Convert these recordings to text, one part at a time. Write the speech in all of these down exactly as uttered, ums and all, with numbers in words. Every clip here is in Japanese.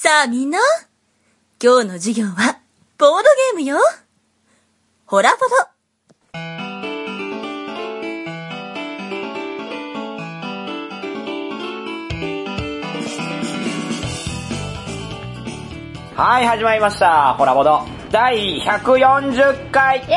さあみんな、今日の授業はボードゲームよ。ホラボド。 はい、始まりました。ホラボド。第ひゃくよんじゅっかい。イェーイ。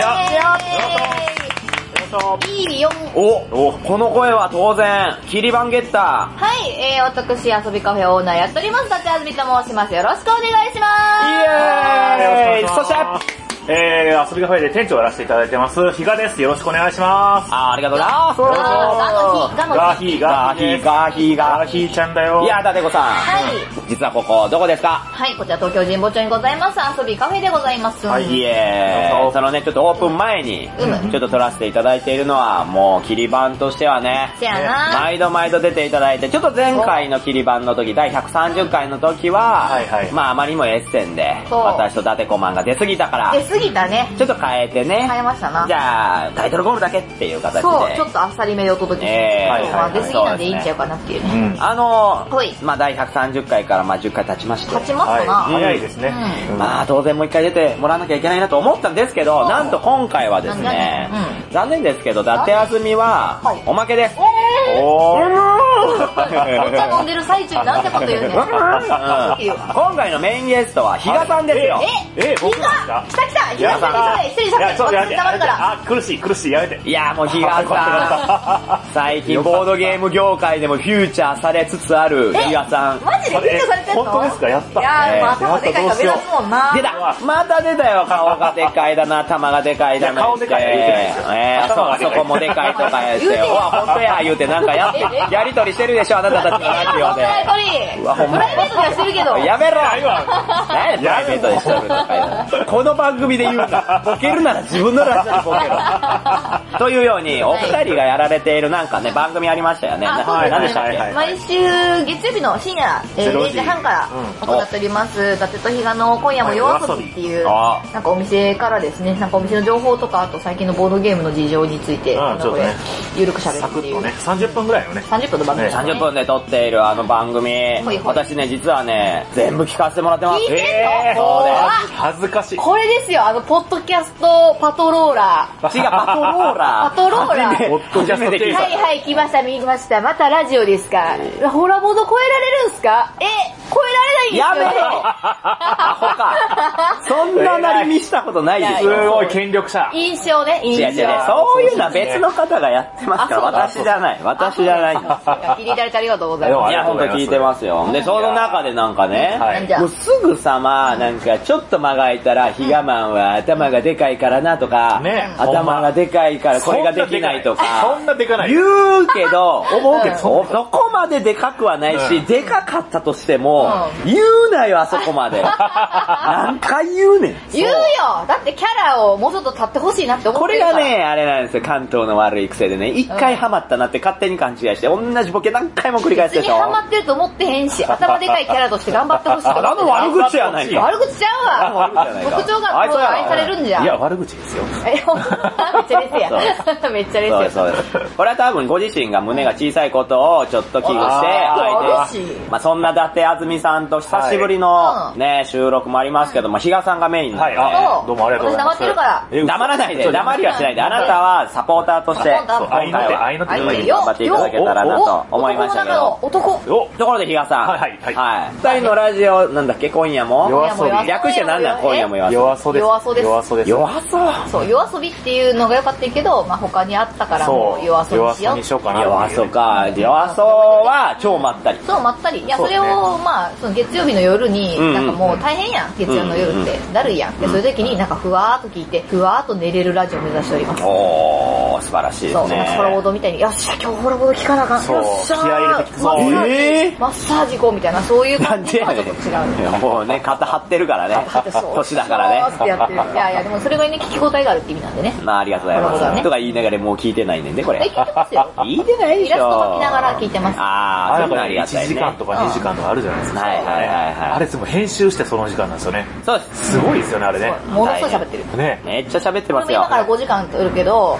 いいよん。 お、お、この声は当然、キリバンゲッター。 はい、えー、私、遊びカフェオーナーやっております、立ちあずみと申します。よろしくお願いします。 イエーイ。そして、 えー、遊びカフェで店長をやらせていただいてます、比嘉です。よろしくお願いします。 あー、ありがとうございます。 ガガーヒー、ガーヒー、 ガーヒー、 ガーヒーちゃんだよ。 いや、だてこさん。 はい。 実はここ、どこですか？ はい、こちら東京神保町にございます、遊びカフェでございます。 はい。 イエーイ。そのね、ちょっとオープン前に、ちょっと撮らせていただいているのは、もう、キリバンとしてはね、 せやな。 毎度毎度出ていただいて、ちょっと前回のキリバンの時、だいひゃくさんじゅっかいの時は、 はいはい、 まああまりにもエッセンで、私とダテコマンが出過ぎたから、 出過ぎたね。 ちょっと変えてね。 変えましたな。 じゃあ、タイトルゴールだけっていう形で。 そう、ちょっとあっさりめでお届けして、 えーはいはいはい、出過ぎなんでいいんちゃうかなっていうね。 うん、 あのはい、 まあだいひゃくさんじゅっかいからまあじゅっかい経ちまして。 経ちましたな。 はい、早いですね。 うん、まあ当然もう一回出てもらわなきゃいけないなと思ったんですけど、なんと今回はですね、うん、残念ですけど、だてあずみは、おまけです。 おーお茶飲んでる最中になんてこと言うねん。 今回のメインゲストは比嘉さんですよ。 え、 え、僕なんですか？ 来た来た、比嘉さんにそれ、一人喋って、 ちょっとやめて、 黙るから。 あ、苦しい苦しい、やめて。 いやもう比嘉さん、最近ボードゲーム業界でもフューチャーされつつある比嘉さん。 マジでフューチャーされてんの？ 本当ですか？やった。 いやー、まあ頭でかいから目立つもんな。 出た、また出たよ、顔がでかいだな、頭がでかいだな。 顔でかい言うてないですよ。 えー、そう、そこもでかいとか言って、うわ、ほんとや、言うてなんかやって、やりとりしてるでしょ、あなたたちのラジオで。 うわ、ほんま。プライベートではしてるけど。 やめろ何やプライベートでしてるとか言う。この番組で言うな。ボケるなら自分のラジオでボケろ。というように、お二人がやられているなんかね、番組ありましたよね。何でしたっけ？ 毎週月曜日の深夜れいじはんから行っております、伊達と比嘉の今夜も夜遊びっていう、なんかお店からですね、なんかお店の情報とか、あと最近のボードゲームの事情について、ゆるく喋るっていう。 さんじゅっぷんぐらいのね。 さんじゅっぷんの番組。 さんじゅっぷんで撮っているあの番組、私ね、実はね、全部聞かせてもらってます。 聞いてんの？ そうです。 恥ずかしい。 これですよ、あの、ポッドキャストパトローラー。 違う、パトローラー。 パトローラー。 ポッドキャスト聞いた。 はいはい、来ました、見ました。またラジオですか？ホラボード超えられるんすか？え、超えられないんですよね。 やめろアホか。そんななり見したことないですよ。すごい権力者。 印象ね、印象。 違う違う、そういうのは別の方がやってますから、私じゃない。私じゃない。 聞いていただいてありがとうございます。 いや、ほんと聞いてますよ。で、その中でなんかね、もうすぐさま、なんかちょっと間が空いたら、ヒガマンは頭がでかいからなとか、頭がでかいからこれができないとか、 そんなでかない。 言うけど、思うけど、そこまででかくはないし、でかかったとしても、言うなよ、あそこまで。何回言うねん。 言うよ。だってキャラをもうちょっと立ってほしいなって思ってるから。 これがね、あれなんですよ、関東の悪い癖でね、一回ハマったなって勝手に勘違いして、同じボケ何回も繰り返してるでしょ。 別にハマってると思ってへんし、頭でかいキャラとして頑張ってほしい。 あの悪口やないか。 悪口ちゃうわ。特徴が愛されるんじゃ。 いや、悪口ですよ。 え、ほんとめっちゃですや。めっちゃですよ。 そうです。これは多分ご自身が胸が小さいことをちょっと危惧して、まあそんな伊達あずみさんと久しぶりのね、収録もありますけども、比嘉さんがメインで。 はい、どうもありがとうございます。 黙ってるから。 黙らないで、黙りはしないで、あなたはサポーターとして、 愛の手、愛の手、 頑張っていただけたらなと思いましたけど。 男。 ところで比嘉さん。 はいはいはい。 はい。二人のラジオ、なんだっけ、今夜も夜遊び。 略してなんだ、今夜も夜遊び。 夜遊びです。 夜遊びです。 夜遊びです。 夜遊び。 そう、夜遊びっていうのが良かったけど、まあ他にあったからもう夜遊びしよう。 夜遊びにしようかな。 夜遊びか。夜遊びは超まったり。 そう、まったり。いや、それを、まあ、その月曜日の夜に、なんかもう大変やん、月曜の夜って。だるいやん。で、そういう時になんかふわーっと聞いて、ふわーっと寝れるラジオを目指しております。 おー、素晴らしいですね。 そう、なんかホラボードみたいに、よっしゃ、今日ホラボード聞かなあかん。よっしゃー。 気合入れて聞くぞ。 えマッサージ行こうみたいな、そういう感じとはちょっと違う。 もうね、肩張ってるからね。年だからね。 ってやってる。いやいや、でもそれがね、聞き応えがあるって意味なんでね。 まあ、ありがとうございます。とか言いながらもう聞いてないねんで、これ。 聞いてますよ。 聞いてないでしょ。 イラスト描きながら聞いてます。 あー、そういうのありがたいね。 いちじかんとかにじかんとかあるじゃないですか。 はいはいはいはい。 あれ、も編集してその時間なんですよね。 そうです。 すごいですよね、あれね。 ものすごい喋ってる。 ね。 めっちゃ喋ってますよ。 今からごじかん撮るけど、 撮らねえ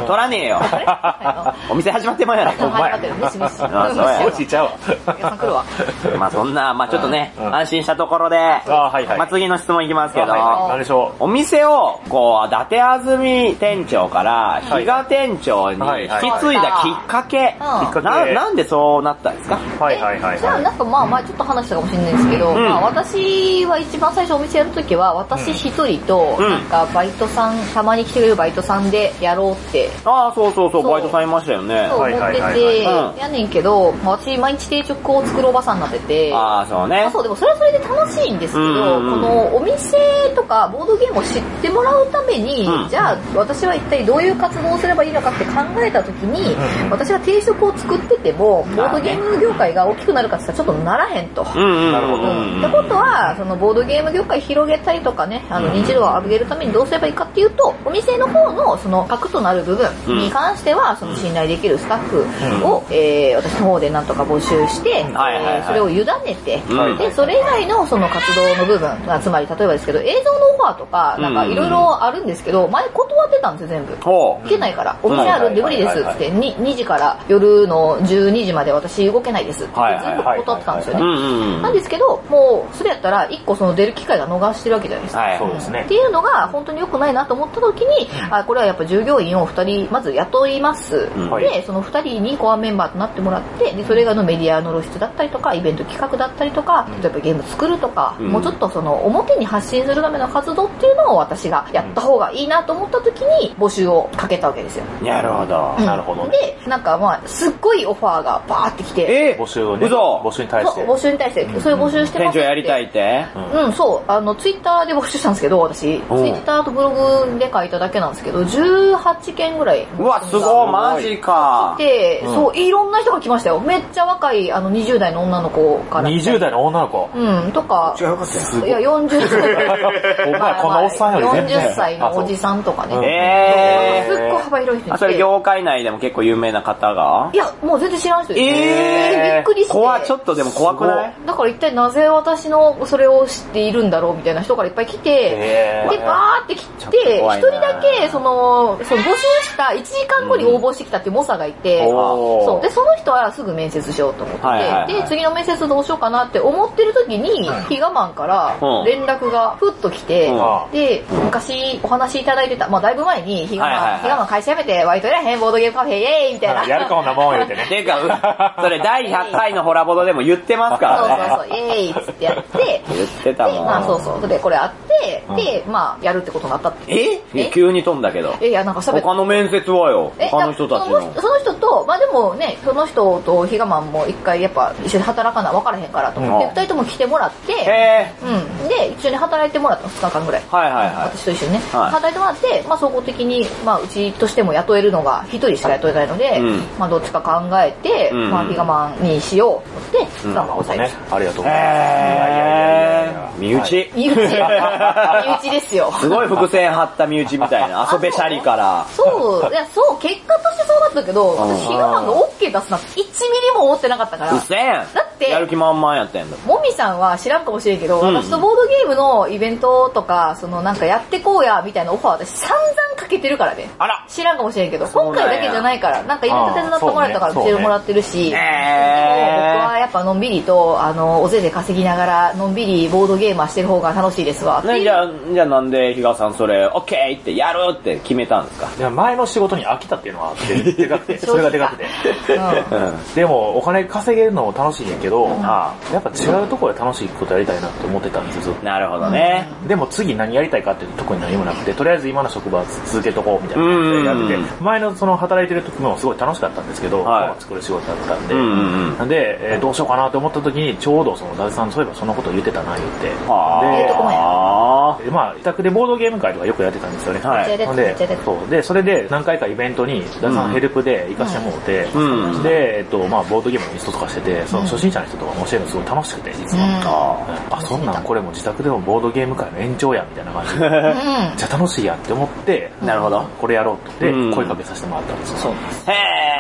えよ。お店始まってまうやないか。 始まってる。ミシミシ。 あ、そうや。 おいしいちゃうわ。 皆さん来るわ。 まあそんな、まあちょっとね、 うん安心したところで、 あはいはい。 まあ次の質問いきますけど、 はいはい何でしょお店を、こう、伊達あずみ店長から、比嘉店長に引き継いだきっかけ、 うんきっかけな、なんでそうなったんですか？ う。はいはいはいじゃあなんかまあ前ちょっと話したかもしれないですけど、 うんまあ私は一番最初お店やるときは私一人と、 うんなんかバイトさん、たまに来てくれるバイトさんでやろうってああ、そうそうそう、 そうバイトさんいましたよね。 そう思ってはいはいはいて、 はいやねんけど、まあ私毎日定食を作るおばさんになってて、 ああ、そうねあ。そうでもそれはそれで楽しいんですけど、 うんうんうんこのお店とかボードゲームを知ってもらうために、 うんじゃあ私は一体どういう活動をすればいいのかって考えた時に、 うんうん私は定食を作っててもボードゲーム業界が大きくなるかって言ったらちょっとならへんと。 うんうんうん。 なるほどうんってことは、そのボードゲーム業界広げたりとかね、あの認知度を上げるためにどうすればいいかっていうと、お店の方のその核となる部分に関しては、その信頼できるスタッフを、えー、私の方でなんとか募集して、 はいはいはいえーそれを委ねて、 うんで、それ以外のその活動の部分、あつまり例えばですけど、映像のオファーとか、なんかいろいろあるんですけど、前断ってたんですよ、全部。 ほう。 いけないから、お店あるんで無理ですっつって、ににじから夜のじゅうにじまで私動けないですって言って全部断ってたんですよね。 うんうんうん。 なんですけど、もう、それやったら、一個その出る機会が逃してるわけじゃないですか。 はい。 そうですねって。いうのが、本当に良くないなと思った時に、あ、これはやっぱ従業員を二人、まず雇います。 うんはいで、その二人にコアメンバーとなってもらって、で、それがのメディアの露出だったりとか、イベント企画だったりとか、例えばゲーム作るとか、 うんもうちょっとその、表に発信するための活動っていうのを私がやった方がいいなと思った時に、募集をかけたわけですよ。 なるほど。 うんなるほどね。 で、なんかまあ、すっごいオファーがバーってきて、 え募集をね。 嘘募集に対して。 そう募集に対して、それ募集してますって。 店長やりたいってうん、そう。あの、ツイッターで募集したんですけど、私。ツイうんッターとブログで書いただけなんですけど、じゅうはちけんぐらい。 うわ、すごい、マジか。 で、 うんそう、いろんな人が来ましたよ。めっちゃ若い、あの、にじゅう代の女の子から。 にじゅう代の女の子。 うん、とか、 違うかったよ。 いや、よんじゅっさい。 お前このおっさんより全然。 よんじゅっさいのおじさんとかね。 うんえすっごい幅広い人ー。あ、 に来て。 それ業界内でも結構有名な方がいや、もう全然知らん人です。 えー。 びっくりして。 怖い、ちょっとでも怖くない？ だから一体なぜ私のそれを知っているんだろうみたいな人からいっぱい来て、 へーで、バーって来ちょっとて、 怖いな一人だけ、その、その募集したいちじかんごに応募してきたっていう猛者がいて、 おーそう。で、その人はすぐ面接しようと思ってて、 はいはいはいで、次の面接どうしようかなって思ってる時に、ヒガマンからうん連絡がふっと来て、 うんで、昔お話いただいてた、まあだいぶ前にヒガマン、 はいはいはいヒガマン会社辞めてワイトやらへんボードゲームカフェイエーイみたいな。 やるかもなもん言うてね。 ていうか、うそれだいひゃっかいのホラボドでも言ってますからね。 そうそうそう、イエーイっつってやって、 言ってたで、 もん。 まあそうそう。で、これあって、で、まあ、やるってことになったって。 ええ急に飛んだけど。 え、いや、なんか喋って。 他の面接はよ。 え他の人たちの。 そのその人と、まあでもね、その人とヒガマンも一回やっぱ一緒に働かな分からへんからと思って、 うん二人とも来てもらって、 えうん。で、一緒に働いてもらったのふつかかんぐらい。 ー。はいはいはい。 私と一緒にね、 はい働いてもらって、まあ総合的に、まあうちとしても雇えるのが一人しか雇えないので、 うんまあどっちか考えて、 うんまあヒガマンにしようと思って、 うんヒガマンを抑えねて。、 ありがとうございます。いやいやいやいやいや身内。 身内。身内ですよ。 すごい伏線張った身内みたいな。遊べシャリから。 そう、いや、そう、結果としてそうだったけど、 ん私、ヒガマンが OK 出すなんていちミリも思ってなかったから。 うっせん。 だってやる気満々やったんだ。 もみさんは知らんかもしれんけど、 うん私とボードゲームのイベントとか、そのなんかやってこうや、みたいなオファー私散々かけてるからね。 あら。 知らんかもしれんけど、 そうなんや今回だけじゃないから、なんかイベント手伝ってもらったからあーそうね教えてもらってるし、でもえ僕はやっぱのんびりと、あの、おぜで稼ぎながら、のんびりボードゲーマーしてる方が楽しいですわ。 ー。ね、じゃあ、じゃあなんで、比嘉さんそれ、オッケーってやるって決めたんですか？ いや前の仕事に飽きたっていうのはあって、でかくて、それがでかくて。 うんうん。 でも、お金稼げるのも楽しいんやけど、 あやっぱ違うところで楽しいことやりたいなって思ってたんですよ、ずっと。 なるほどね。 でも次何やりたいかって特に何もなくて、とりあえず今の職場は続けとこうみたいな感じでやってうんて、前のその働いてる時もすごい楽しかったんですけど、 はい本を作る仕事だったんで、 うんうんうんなんで、えーどうしようかなと思った時に、ちょうどその、伊達さんそういえばそのこと言ってたな、言って。 ええとこもやはで、まあ、自宅でボードゲーム会とかよくやってたんですよね。 はいめっちゃやほんでってためっちゃやって、たそう。で、それで何回かイベントに、伊達さんヘルプで行かしてもらって、 うんで、えっと、まあ、ボードゲームのインストとかしてて、その初心者の人とか教えるのすごい楽しくて、実は。 ああ、そんなんこれも自宅でもボードゲーム会の延長や、みたいな感じで。 うん。 めっちゃ楽しいやって思って、 なるほど。 これやろうと。で、 うん声かけさせてもらったんですよ。そう。 へー、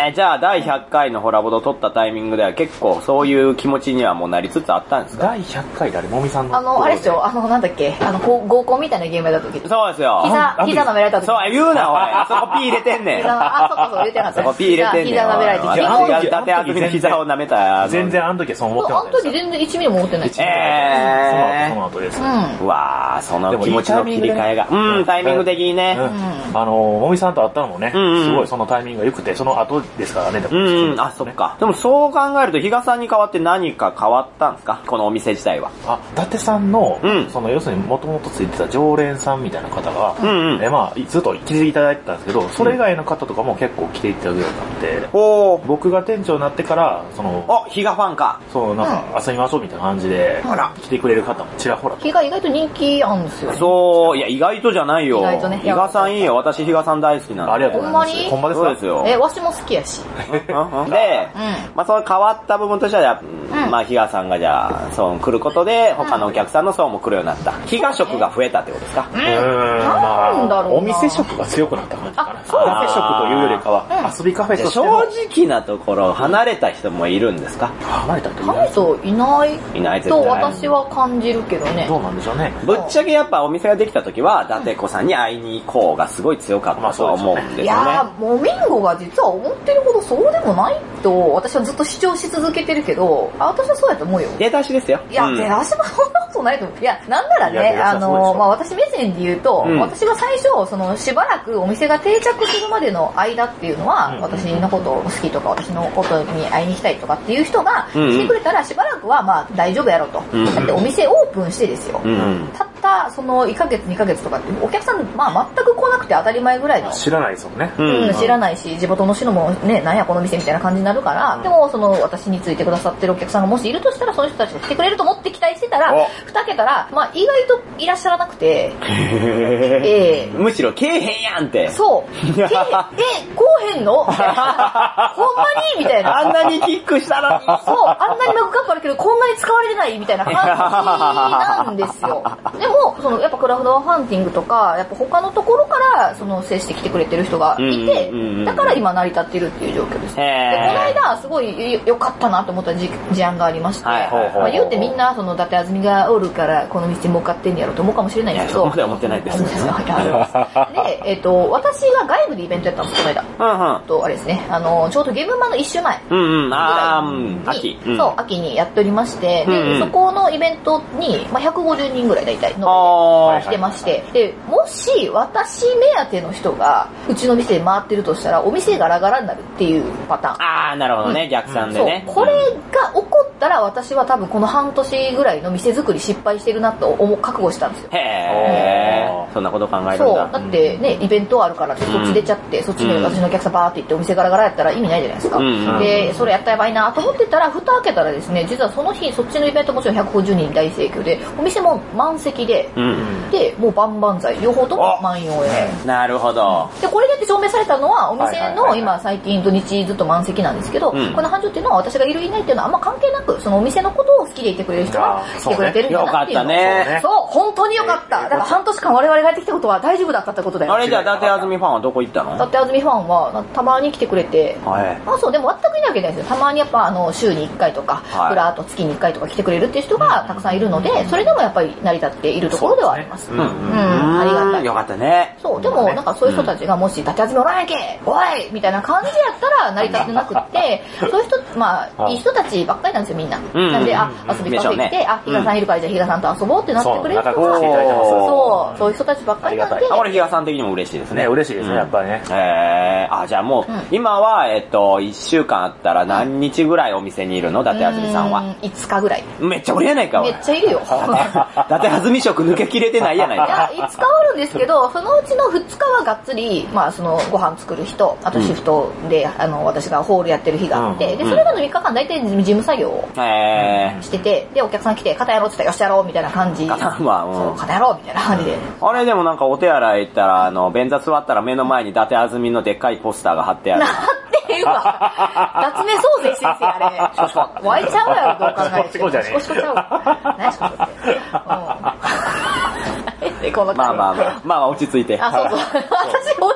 えー、じゃあだいひゃっかいのホラボド撮ったタイミングでは結構そういう気持ちにはもうなりつつあったんですか？ だいひゃっかいであれ、もみさんの。 あの、あれですよ、あの、なんだっけ、あの、合コンみたいなゲームやった時。 そうですよ。 膝、膝舐められた時。 そう、言うな、おい。そこピー入れてんねん。 あ、そっかそっか、言ってなかった。 そこピー入れてんねん。 膝舐められて。 膝、伊達あずみの膝を舐めた。 全然あの時はそう思ってなかった。 あの時全然いちミリも思ってない。 えー。 その後、その後です。 うん。 うわー、その気持ちの切り替えが。うん、タイミング的にね。 あの、もみさんと会ったのもね、すごいそのタイミングが良くて、その後ですからね。 うん、あ、そっか。でもそう考えると、比嘉さんに代わって何か変わったんですか？このお店自体は。 あ、伊達さんの、その要するにもともとついてた常連さんみたいな方が、え、まあ、ずっと気づいていただいてたんですけど、それ以外の方とかも結構来ていただくようになって、僕が店長になってから、その、 あ、比嘉ファンか。 そう、なんか遊びましょうみたいな感じで、来てくれる方もちらほら。 比嘉意外と人気あるんですよね。 そう、いや、意外とじゃないよ。 意外とね。 比嘉さんいいよ。私比嘉さん大好きなんで。 ありがとうございます。ほんまですか？ そうですよ。 え、わしも好きやし。 で、まあその変わった部分としては、まあ比嘉さんがじゃあ、そう来ることで、他のお客さんの層も来るようになった。比嘉食が増えたってことですか？ うーん、まあ、お店食が強くなった感じかな。お店食というよりかは、遊びカフェとして正直なところ、離れた人もいるんですか？ 離れた人いない人いないいないと私は感じるけどね。 どうなんでしょうね。 ぶっちゃけやっぱお店ができた時は、伊達子さんに会いに行こうがすごい強かったとは思うんですよね。 いやー、もみんごが実は思ってるほどそうでもないと、私はずっと主張し続けてるけど、あ、私はそうやと思うよ。 出だしですよ。 いや、出だしもそんなことないと思う。いや、なんならね、あの、まあ私目線で言うと、私が最初、そのしばらくお店が定着するまでの間っていうのは、私のことを好きとか、私のことに会いに行きたいとかっていう人が来てくれたら、しばらくはまあ大丈夫やろと。だってお店オープンしてですよ。たったそのいっかげつにかげつとかってお客さんまあ全く来なくて当たり前ぐらいの。 知らないですもんね。 うん、知らないし、地元の人もね、なんやこの店みたいな感じになるから、でもその私についてくださってるお客さんがもしいるとしたら、その人たちが来てくれると思って期待してたら、蓋開けたら、まあ意外といらっしゃらなくて、 えー、むしろけえへんやんって。 そう。けえへん、え、こうへんのほんまにみたいな。 あんなにキックしたのに。 そう、あんなにマグカップあるけど、こんなに使われてないみたいな感じなんですよ。でも、そのやっぱクラフドファンティングとか、やっぱ他のところからその接してきてくれてる人がいて、だから今成り立ってるっていう状況です。で、この間すごい良かったなと思った事案がありまして、はいまあ、言うてみんなその伊達あずみがおるからこの道儲かってんやろと思うかもしれないんですけど、 そこまでは思ってないです。 で、えっと私が外部でイベントやったんですこの間。うんうん、とあれですね、あのちょうどゲームマンの一週前ぐらいに、うんうん、あ秋、うん、そう秋にやっておりまして、で、うんうん、そこのイベントにまあひゃくごじゅうにんぐらい大体の来てまして、でもし私目当ての人がうちの店で回ってるとしたらお店ガラガラになるっていうパターン。 ああなるほどね、うん、逆算でね。 そうこれが起こったら私は多分この半年ぐらいの店作り失敗してるなと思う覚悟したんですよ。 へー、うん、そんなこと考えるんだ。 そうだってね、イベントあるからってそっち出ちゃって、うん、そっちに私のお客さんバーって行ってお店ガラガラやったら意味ないじゃないですか、うん、でそれやったらやばいなと思ってたら蓋開けたらですね、実はその日そっちのイベントもちろんひゃくごじゅうにん大盛況でお店も満席で、うん、でもう万々歳両方とも満員応援。 なるほど。 でこれで証明されたのはお店の今最近土日ずっと満席なんですけど、うん、この繁盛っていうのは私がいるいないっていうのはあんま関係なく、そのお店のことを好きでいてくれる人が来てくれてるんだなっていうの。 よかったね。 そう本当によかった。だから半年間我々がやってきたことは大丈夫だったってことだよ。 あれじゃあ伊達あずみファンはどこ行ったの？ 伊達あずみファンはたまに来てくれて、はい、あそうでも全くいないわけないですよ。たまにやっぱあの週にいっかいとか、はい、プラーと月にいっかいとか来てくれるっていう人がたくさんいるので、それでもやっぱり成り立っているところではあります。うん、うん、ありがたい。 よかったね。 そうでもなんかそういう人たちがもし伊達あずみおらんやけおいみたいな感じやったら成り立ってなくってそういう人まあいい人たちばっかりなんですよみんな。うん、なんであ遊びカフェ来て、ね、あ比嘉さんいるからじゃあ比嘉さんと遊ぼうってなってくれる人がそうそういう人たちばっかりなんで。 あこれ比嘉さん的にも嬉しいですね。 ね嬉しいですね、うん、やっぱりね。 えー、あじゃあもう、うん、今はえっといっしゅうかんあったら何日ぐらいお店にいるの伊達あずみさんは？ いつかぐらい。 めっちゃおるやないか。 めっちゃいるよ。 伊達あずみ食抜けきれてないやないか。 いやいつかはあるんですけどそのうちのふつかはがっつりまあそのご飯作る人あとシフトで、うん、あの私がホールやってる日があって、うん、でそれらのみっかかん大体事務作業をしてて、でお客さん来て肩やろうって言ったらよしやろうみたいな感じ。肩は、うん、そう肩やろうみたいな感じで。 あれでもなんかお手洗い行ったらあの便座座ったら目の前に伊達あずみのでっかいポスターが貼ってある。 なっていうわ。夏目漱石先生あれ。シコシコ。湧いちゃうやろどう考えて。シコシコシコシコちゃうわ。何シコシコって。うん。このまあまあまあ、まあまあ落ち着いて。 あ、そうそう。私落ち着いてる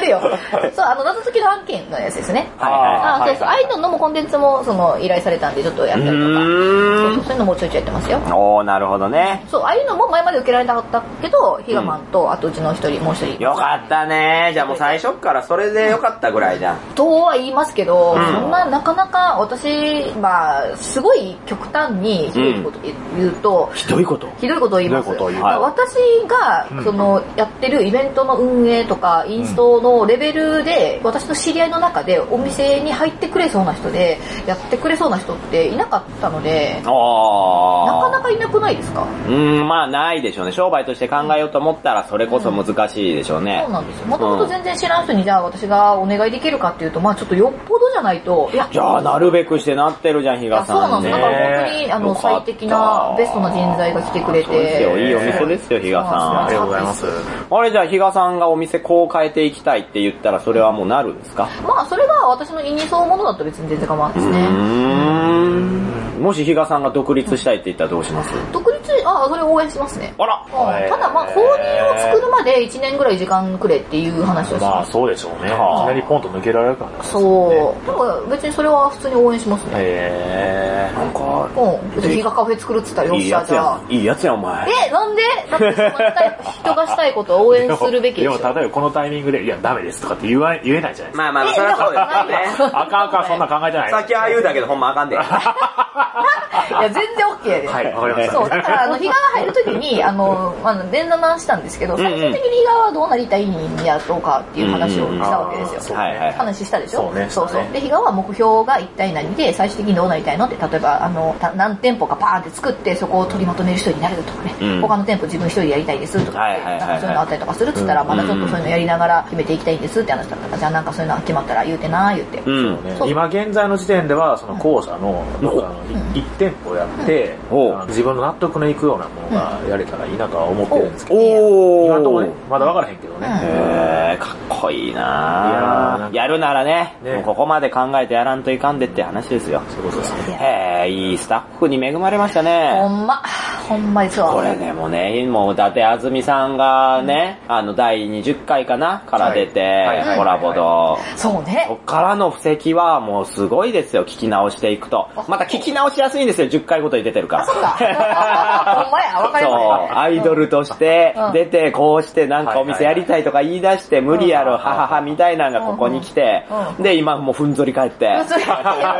よ。そう、あの、謎解きの案件のやつですね。 はいはいはい。 あ、そうそう、アイドルのもコンテンツも、その、依頼されたんで、ちょっとやったりとか。そうそう、そういうのもちょいちょいやってますよ。 おー、なるほどね。 そう、ああいうのも前まで受けられなかったけど、ヒガマンと、あとうちの一人、もう一人。 よかったね。じゃあもう最初からそれでよかったぐらいじゃん。 とは言いますけど、そんな、なかなか、私、まあ、すごい極端にひどいこと言うと、 ひどいことひどいことを言います。私が、その、やってるイベントの運営とか、インストのレベルで、私の知り合いの中でお店に入ってくれそうな人で、やってくれそうな人っていなかったので、なかなかいなくないですか？ うん、まあないでしょうね。商売として考えようと思ったらそれこそ難しいでしょうね。 そうなんですよ。もともと全然知らん人にじゃあ私がお願いできるかっていうと、まあちょっとよっぽどじゃないと、いや、 じゃあなるべくしてなってるじゃん、比嘉さん。 そうなんです。だから本当に、あの、最適なベストな人材が来てくれて。 そうですよ、いいお店ですよ、比嘉さん。 ありがとうございます。 あれじゃあ比嘉さんがお店こう変えていきたいって言ったらそれはもうなるんですか？ まあそれが私の意に沿うものだと別に全然構わないですね。うーん。もし比嘉さんが独立したいって言ったらどうします？ 独立、あ、それ応援しますね。 あら、 うん、ただまあ公認を作るまでいちねんぐらい時間くれっていう話をします。 まあそうでしょうね。いきなりポンと抜けられるからね。 そう。でも別にそれは普通に応援しますね。 へー。なんか、 うん。別に比嘉カフェ作るって言ったらよっしゃじゃあ。 いいやつやん、お前。 え、なんでだってその人がしたいことを応援するべきでしょ。 でも例えばこのタイミングで、いやダメですとかって言わ言えないじゃないですか。 まあまあ、それはそうですよね。 あかんあかん、そんな考えてない。 さっきああ言うだけどほんまあかんで。 いや、全然 OK やで。 はい、わかりました。 そう、だから、あの、比嘉が入るときに、あの、まあ、連談したんですけど、最終的に比嘉はどうなりたいんやろうかっていう話をしたわけですよ。 はいはい。 話したでしょ？ そうね。 そうそう。で、比嘉は目標が一体何で、最終的にどうなりたいのって、例えば、あの、何店舗かパーンって作って、そこを取りまとめる人になれるとかね、他の店舗自分一人でやりたいですとか、なんかそういうのあったりとかするっつったら、まだちょっとそういうのやりながら決めていきたいんですって話だったから、じゃあなんかそういうの決まったら言うてなー言って。 今現在の時点では、その校舎のいち店舗やって、自分の納得のいくようなものがやれたらいいなとは思ってるんですけど、今のところね、まだ分からへんけどね。 へー、かっこいいなぁ。やるならね、もうここまで考えてやらんといかんでって話ですよ。 そういうことですね。 へー、いいスタッフに恵まれましたね。 ほんま、ほんまですわ。 これでもね、もう伊達あずみさんがね、あのだいにじゅっかいかなから出て、コラボと。 そうね。 そっからの布石はもうすごいですよ、聞き直していくと。また聞き直しやすいんですよ、じゅっかいごとに出てるから。 そっか。ほんまや、わかりました。 そう、アイドルとして出て、こうしてなんかお店やりたいとか言い出して、無理やろ、はははみたいなのがここに来て、で、今もうふんぞり返って。ふんぞり返って。ブワー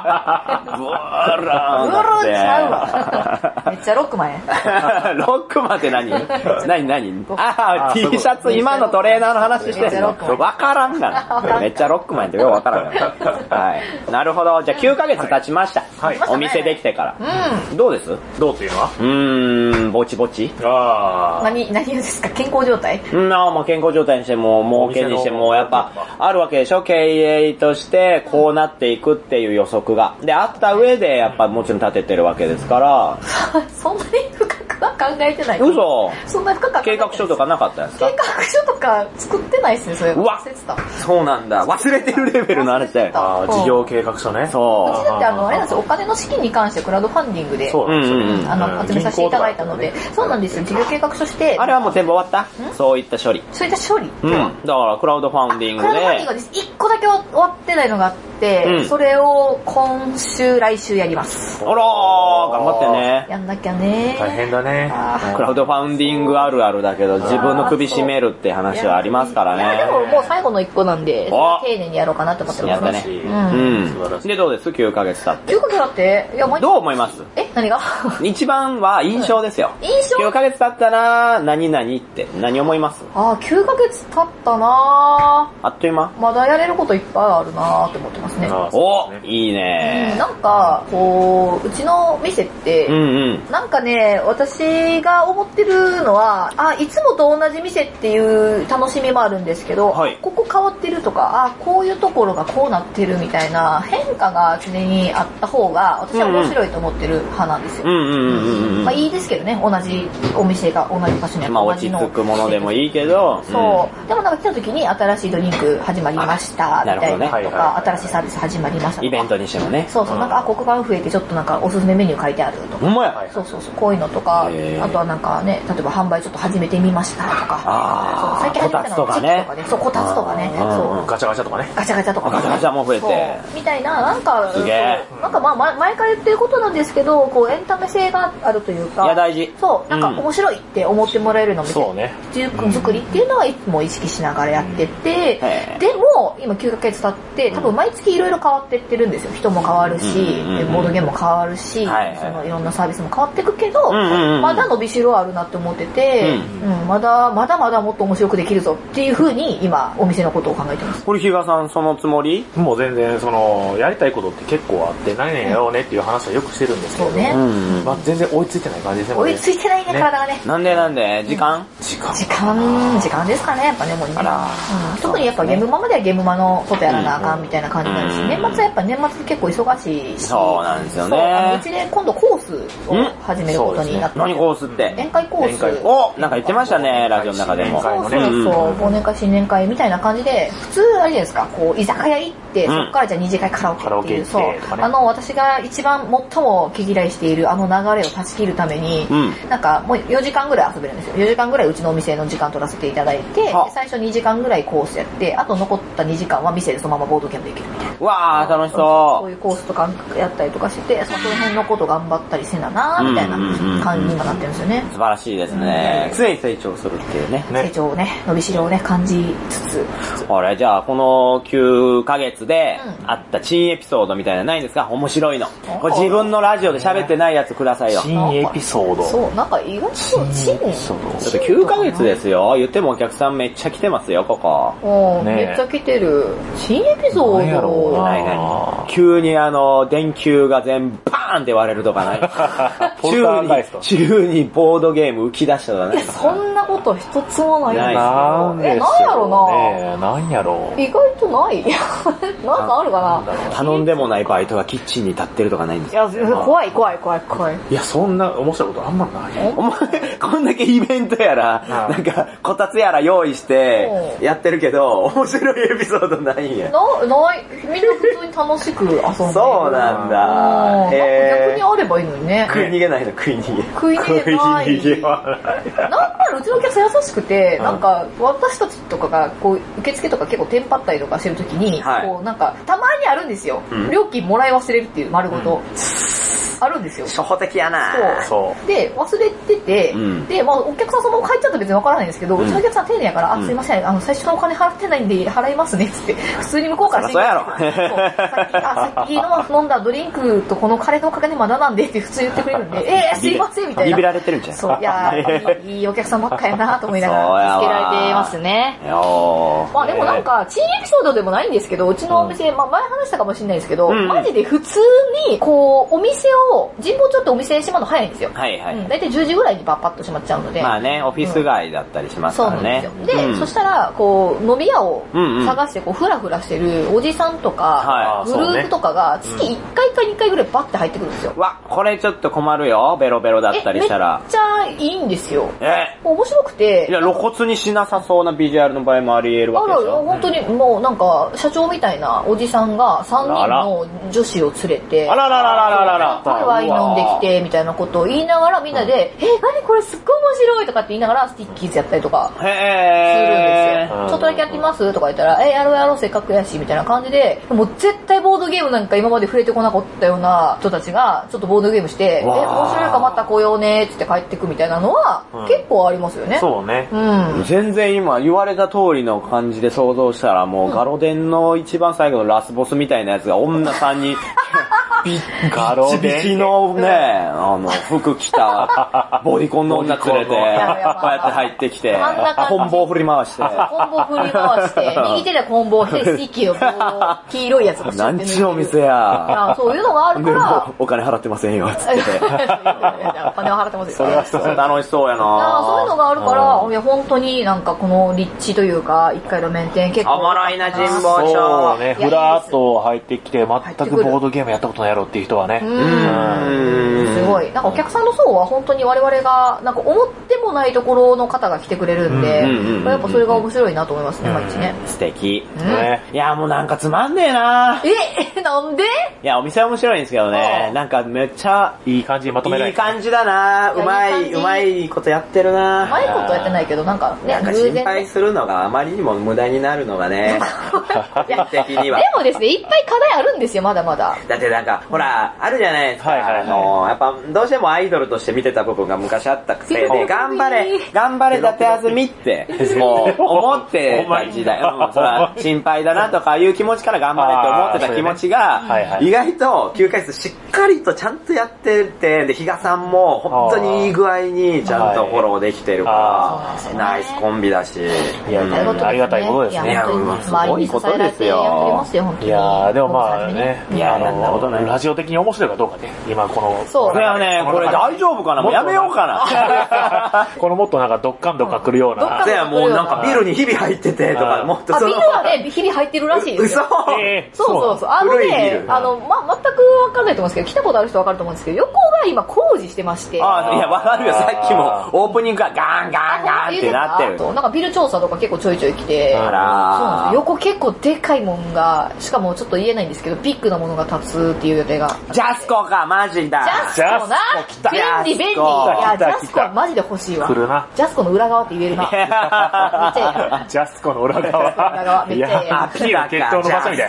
ラーンブワーちゃうわ。めっちゃロックマンや。 ロックマンって何何何ああ、T シャツ、今のトレーナーの話してるのわからんがな。めっちゃロックマンってよくわからんがな。はい。なるほど。じゃあきゅうかげつ経ちました。はい。お店できてから。うん。どうです？ どうっていうのは？ うーん、ぼちぼち。 ああ。 何、何ですか？健康状態？ うん、まあ健康状態にしても、儲けにしても、やっぱ、あるわけでしょ？経営として、こうなっていくっていう予測が。で、あった上で、やっぱもちろん立ててるわけですから。 そんなに深くは考えてない。 嘘？ そんな深くは計画書とかなかったんですか？ 計画書とか作ってないですね、それ。 うわ忘れてた。そうなんだ。忘れてるレベルの話だよ。 ああ、事業計画書ね。 そう。 うちだってあの、あれなんですよ、お金の資金に関してクラウドファンディングで、 そうなんですよ。 あの、集めさせていただいたので、そうなんですよ、事業計画書して。 あれはもう全部終わった？そういった処理。 そういった処理？ うん。だからクラウドファンディングで。 クラウドファンディングがです。一個だけ終わってないのがあって、それを今週、来週やります。 あらー、頑張ってね。 やんなきゃね。 大変だね。 クラウドファンディングあるあるだけど、自分の首絞めるって話はありますからね。 いや、でももう最後の一個なんで、丁寧にやろうかなって思ってます。 やったね。うん。で、どうです？きゅうかげつ経って。 きゅうかげつ経って、いや、 どう思います？ え、何が？ 一番は印象ですよ。 印象？ きゅうかげつ経ったな何々って何思います？ あ、きゅうかげつ経ったなあっという間？ まだやれることいっぱいあるなって思ってますね。 お、いいね。 なんか、こう、うちの店って、なんかね、私が思ってるのは、あ、いつもと同じ店っていう楽しみもあるんですけど、はい、ここ変わってるとか、あ、こういうところがこうなってるみたいな変化が常にあった方が、私は面白いと思ってる派なんですよ。まあいいですけどね、同じお店が同じ場所にあって。 まあ落ち着くものでもいいけど。 そう。でもなんか来た時に新しいドリンク始まりました、みたいなとか、新しいサービス始まりましたとか。 イベントにしてもね。 そうそう、なんか、あ、黒板増えてちょっとなんかおすすめメニュー書いてあるとか。 ほんまや。 そうそうそう、こういうのとか、 へー。あとはなんかね、例えば販売ちょっと始めてみましたとか、 あそう最近始めたのがチェキとかね、そう、こたつとかね、そう。 ガチャガチャとかね。 ガチャガチャとか。 ガチャガチャも増えて。 みたいな、なんか、 すげえ。 なんかまあ前から言ってることなんですけど、こうエンタメ性があるというか、 いや大事。 そう、なんか面白いって思ってもらえるのみたいな。 そうね。 作りっていうのはいつも意識しながらやってて、でも今きゅうかげつ経って多分毎月いろいろ変わってってるんですよ。人も変わるし、ボードゲームも変わるし、そのいろんなサービスも変わっていくけど、まだ伸びしろあるなって思ってて、うん、まだまだまだもっと面白くできるぞっていう風に今お店のことを考えてます。 これ比嘉さんそのつもり？ もう全然そのやりたいことって結構あって何々やろうねっていう話はよくしてるんですけど、ね、まあ、全然追いついてない感じですね。 追いついてないね、体がね。 なんでなんで時間？ 時間時間時間ですかね、やっぱね、もうね、うん、特にやっぱゲームマまではゲームマのことやらなあかんみたいな感じになるし、年末はやっぱ年末結構忙しいし、 そうなんですよね。 うちで今度コースを始めることになって、 何コースって？ 宴会コース。 お、なんか言ってましたね、ラジオの中でも。 そうそうそう、忘年会新年会みたいな感じで、普通あれじゃないですか、こう居酒屋行ってそこからじゃあ二次会カラオケっていう、そう、あの私が一番最も毛嫌いしているあの流れを断ち切るために、なんかもうよじかんぐらい遊べるんですよ。よじかんぐらいうちのお店の時間取らせていただいて、最初にじかんぐらいコースやって、あと残ったにじかんは店でそのままボードゲームできるみたいな。 わー楽しそう。 そういうコースとかやったりとかして、その辺のこと頑張ったりせななみたいな感じに今なってるんですよね。 素晴らしいですね。常に成長するっていうね。 成長をね、伸びしろをね、感じつつ。 あれ、じゃあこのきゅうかげつであった珍エピソードみたいなのないんですか？面白いの。これ自分のラジオで喋ってないやつくださいよ。 珍エピソード。 そう、なんか意外と珍エピソード。 だってきゅうかげつですよ。言ってもお客さんめっちゃ来てますよ、ここ。 うん、めっちゃ来てる。新エピソードないない。急にあの、電球が全部バーンって割れるとかない。宙に、宙にボードゲーム浮き出したとかない。 いや、そんなこと一つもないんですよ。 なんでえ、なんやろな。 なんやろ意外とない。なんかあるかな。 頼んでもないバイトがキッチンに立ってるとかないんですか？いや、怖い怖い怖い怖い。 いや、そんな面白いことあんまない。 お前、こんだけイベントやら、なんか、こたつやら用意して、やってるけど、面白いエピソードないんや。 な、ない。みんな普通に楽しく遊んでる。 そうなんだ。 逆にあればいいのにね。 食い逃げないの、食い逃げ。 食い逃げない。 食い逃げはない。 なんならうちのお客さん優しくて、なんか、私たちとかが、こう、受付とか結構テンパったりとかしてるときに、こう、なんか、たまにあるんですよ。料金もらい忘れるっていう丸ごと。あるんですよ。 初歩的やな。 そう。で、忘れてて、うん、で、まあお客さんそのまま帰っちゃったら別にわからないんですけど、うん、うちのお客さん丁寧やから、あ、すいません、あの、最初のお金払ってないんで払いますね、つって、普通に向こうからそうやろ。 さっき、あ、さっきの飲んだドリンクとこのカレーのおかげでまだなんでって普通言ってくれるんで、えー、すいません、みたいな。 ビビられてるんじゃん。 そう、いやー、いいお客さんばっかやなと思いながら、助けられてますね。まあでもなんか、珍エピソードでもないんですけど、うちのお店、まあ前話したかもしれないですけど、マジで普通に、こう、お店を、神保町ってお店閉まるの早いんですよ。はいはい。うん、だいたいじゅうじぐらいにパッパッと閉まっちゃうので。 まあね、オフィス街だったりしますからね。 そうなんですよ。で、うん、そしたら、こう、飲み屋を探して、こう、ふらふらしてるおじさんとか、グループとかが、月いっかいかにかいぐらいバッて入ってくるんですよ。 わ、これちょっと困るよ。ベロベロだったりしたら。 めっちゃいいんですよ。 え面白くて。 いや、露骨にしなさそうなビジュアルの場合もあり得るわけでしょ。 あら、本当にもうなんか、社長みたいなおじさんがさんにんの女子を連れて、 あらららららららら、ワイン飲んできて、みたいなことを言いながらみんなで、うん、え、何これすっごい面白いとかって言いながらスティッキーズやったりとかするんですよ。ちょっとだけやってみますとか言ったら、え、やろうやろうせっかくやし、みたいな感じで、もう絶対ボードゲームなんか今まで触れてこなかったような人たちが、ちょっとボードゲームして、え、面白いかまた来ようねって帰ってくみたいなのは、うん、結構ありますよね。 そうね。 うん。全然今言われた通りの感じで想像したら、もうガロデンの一番最後のラスボスみたいなやつが女さんに、ビッチビチのね、あの、服着た、ボディコンの女連れて、こうやって入ってきて、コンボを振り回して。 コンボ振り回して、右手でコンボをして、スティッキーを黄色いやつがなんちお店や。 そういうのがあるから。 お金払ってませんよ、つって。 お金は払ってますよ。 それは一つ楽しそうやな。 そういうのがあるから、いや、本当になんかこの立地というか、一回路面店結構。 おもろいな、神保町。 そうね、ふらっと入ってきて、全くボードゲームやったことないやろっていう人はね。 うん。すごい。 ごい、なんかお客さんの層は本当に我々が、なんか思ってもないところの方が来てくれるんで、やっぱそれが面白いなと思いますね、毎日ね。 素敵。いや、もうなんかつまんねえなえ、なんで？ いや、お店は面白いんですけどね、なんかめっちゃ、 いい感じにまとめられいい感じだなうまい、うまいことやってるなうまいことやってないけど、なんかね、 なんか心配するのがあまりにも無駄になるのがね、個人的には。 でもですね、いっぱい課題あるんですよ、まだまだ。 だってなんか、ほら、あるじゃないですか。あの、やっぱ、どうしてもアイドルとして見てた部分が昔あったせいで、頑張れ、頑張れ伊達あずみって、もう、思ってた時代、うん、そら、心配だなとかいう気持ちから頑張れって思ってた気持ちが、意外ときゅうかい室しっかりとちゃんとやってて、で、比嘉さんも本当にいい具合にちゃんとフォローできてるから、ナイスコンビだし。 いや、ありがたいことですね。 いや、すごいことですよ。 いや、でもまあね、いや、ラジオ的に面白いかどうかね、今この。 そう。 いやね、これ大丈夫かなもうやめようかな。 このもっとなんかドッカンドッカン来るような。 いや、もうなんかビルに日々入っててとか、もっとその。 ビルはね、日々入ってるらしいですよ。 嘘そうそうそう。あのね、あの、ま、全くわかんないと思うんですけど、来たことある人わかると思うんですけど、横が今工事してまして。 ああ、いや、わかるよ。さっきもオープニングがガンガンガンってなってる。 そう、なんかビル調査とか結構ちょいちょい来て。 あらそうなんですよ。横結構でかいもんが、しかもちょっと言えないんですけど、ビッグなものが立つっていう予定が。 ジャスコか、マジだ。 ジャスコな。便利便利。いや、ジャスコはマジで欲しいわ。 来るな。 ジャスコの裏側って言えるな。めっちゃええやん。 ジャスコの裏側。 裏側、めっちゃええやん。 あ、ピラ決闘の場所みたい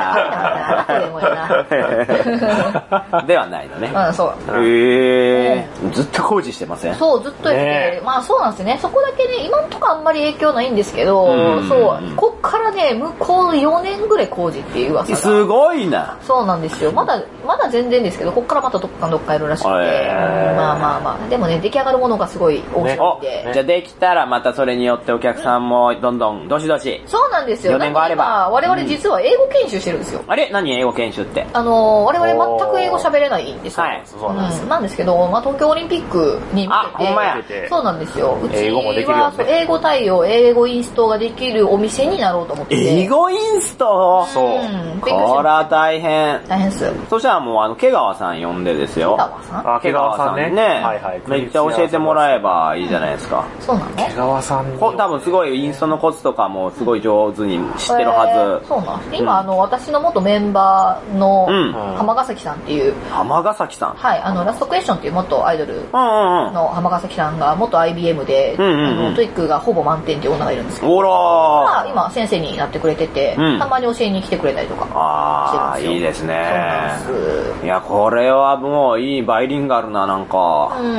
な。ではないのね。 うん、そう。 へぇー。ずっと工事してません？ そう、ずっとやってて、まあそうなんですよね。そこだけね、今んとこあんまり影響ないんですけど、そう、こっからね、向こうよねんぐらい工事っていう噂が。 すごいな。 そうなんですよ。まだ、まだ全然ですけど、こっからまたどっかどっかやるらしくて、まあまあまあ、でもね、出来上がるものがすごい大きいんで。 じゃあできたらまたそれによってお客さんもどんどんどしどし。 そうなんですよ。 よねんごあれば。 我々実は英語研修してるんですよ。 あれ何英語研修って？ あの、我々全く英語喋れないんですよ。 はい。 そうなんです。 なんですけど、まあ東京オリンピックに向けて、 ほんまや。 そうなんですよ。うち英語もできるよね。 英語対応、英語インストができるお店になろうと思ってて。 英語インスト？ そう。 こら大変。 大変っす。 そしたらもうあの、毛川さん呼んでですよ。 毛川さん？ あ、毛川さんね。 ね。 はいはい。 めっちゃ教えてもらえばいいじゃないですか。 そうなの？ 毛川さん。 多分すごいインストのコツとかもすごい上手に知ってるはず。 そうなんです。今あの、私の元メンバーの浜ヶ崎さんっていう。 浜ヶ崎さん？ はい、あの、ラストクエスチョンっていう元アイドルの浜ヶ崎さんが元 アイビーエム で、あの、トイックがほぼ満点っていう女がいるんですけど。 おらー。 今先生になってくれてて、たまに教えに来てくれたりとかしてるんですよ。 ああ、いいですね。いや、これはもういいバイリンガルななんか。 うん。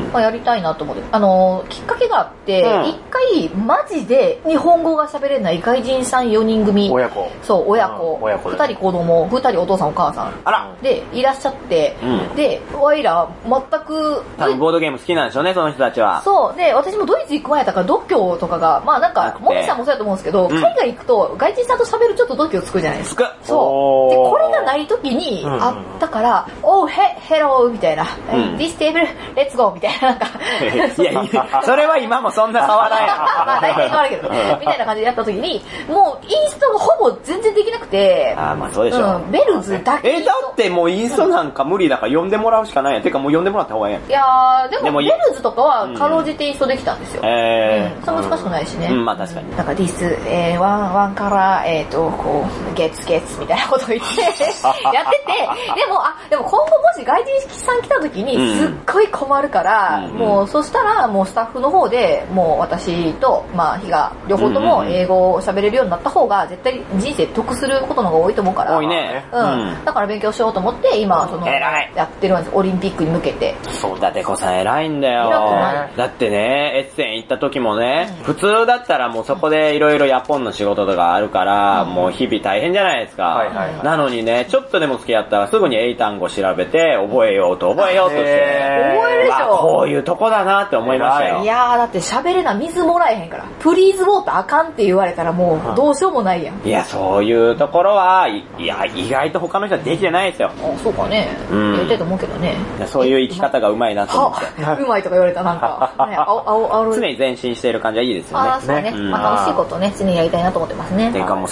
まあやりたいなと思って。あの、きっかけがあって、一回マジで日本語が喋れない外人さんよにん組。 親子。 そう、親子。ふたり子供、ふたりお父さんお母さん。 あら。 で、いらっしゃって、で、おいら全く。 多分ボードゲーム好きなんでしょうね、その人たちは。 そう。で、私もドイツ行く前だから度胸とかが、まあなんか、モミさんもそうやと思うんですけど、海外行くと外人さんと喋るちょっと度胸つくじゃないですか。 つく。 そう。で、これがない時にあったから、おう、へ、ヘローみたいな、This table, let's go みたいな、なんか。 いや、いや、それは今もそんな変わらない。 まあ大体変わるけど、みたいな感じでやった時に、もうインストがほぼ全然できなくて、 ああ、まあそうでしょう。 ベルズだけ。 え、だってもうインストなんか無理だから呼んでもらうしかないやん。てかもう呼んでもらった方がいいやん。 いやー、でもベルズとかはかろうじてインストできたんですよ。えー。そんな難しくないしね。 うん、まあ確かに。 なんか This、えー、ワン、ワンから、えっと、こう、ゲッツゲッツみたいなことを言って、やってて、でも、あ、でも今後もし外人さん来た時にすっごい困るから、もうそしたらもうスタッフの方で、もう私と、まあ、日が、両方とも英語を喋れるようになった方が、絶対人生得することの方が多いと思うから。 多いね。 うん。だから勉強しようと思って、今、その、 やってるんです。オリンピックに向けて。 そうだ、てこさん偉いんだよ。だってね、エッセン行った時もね、普通だったらもうそこでいろいろヤポンの仕事とかあるから、もう日々大変じゃないですか。なのにね、ちょっとでも好きやったらすぐに英単語調べて、覚えようと覚えようとして。 覚えるでしょ。 こういうとこだなって思いましたよ。 いやー、だって喋れな、水もらえへんから。プリーズウォーターあかんって言われたらもうどうしようもないやん。 いや、そういうところは、いや、意外と他の人はできてないですよ。 あ、そうかね。言ってると思うけどね。 そういう生き方がうまいなと思って。 うまいとか言われたなんか、ね、あおあお常に前進している感じはいいですよね。 あ、そうね。まあ楽しいことね、常にやりたいなと思ってますね。 てかもうさっきか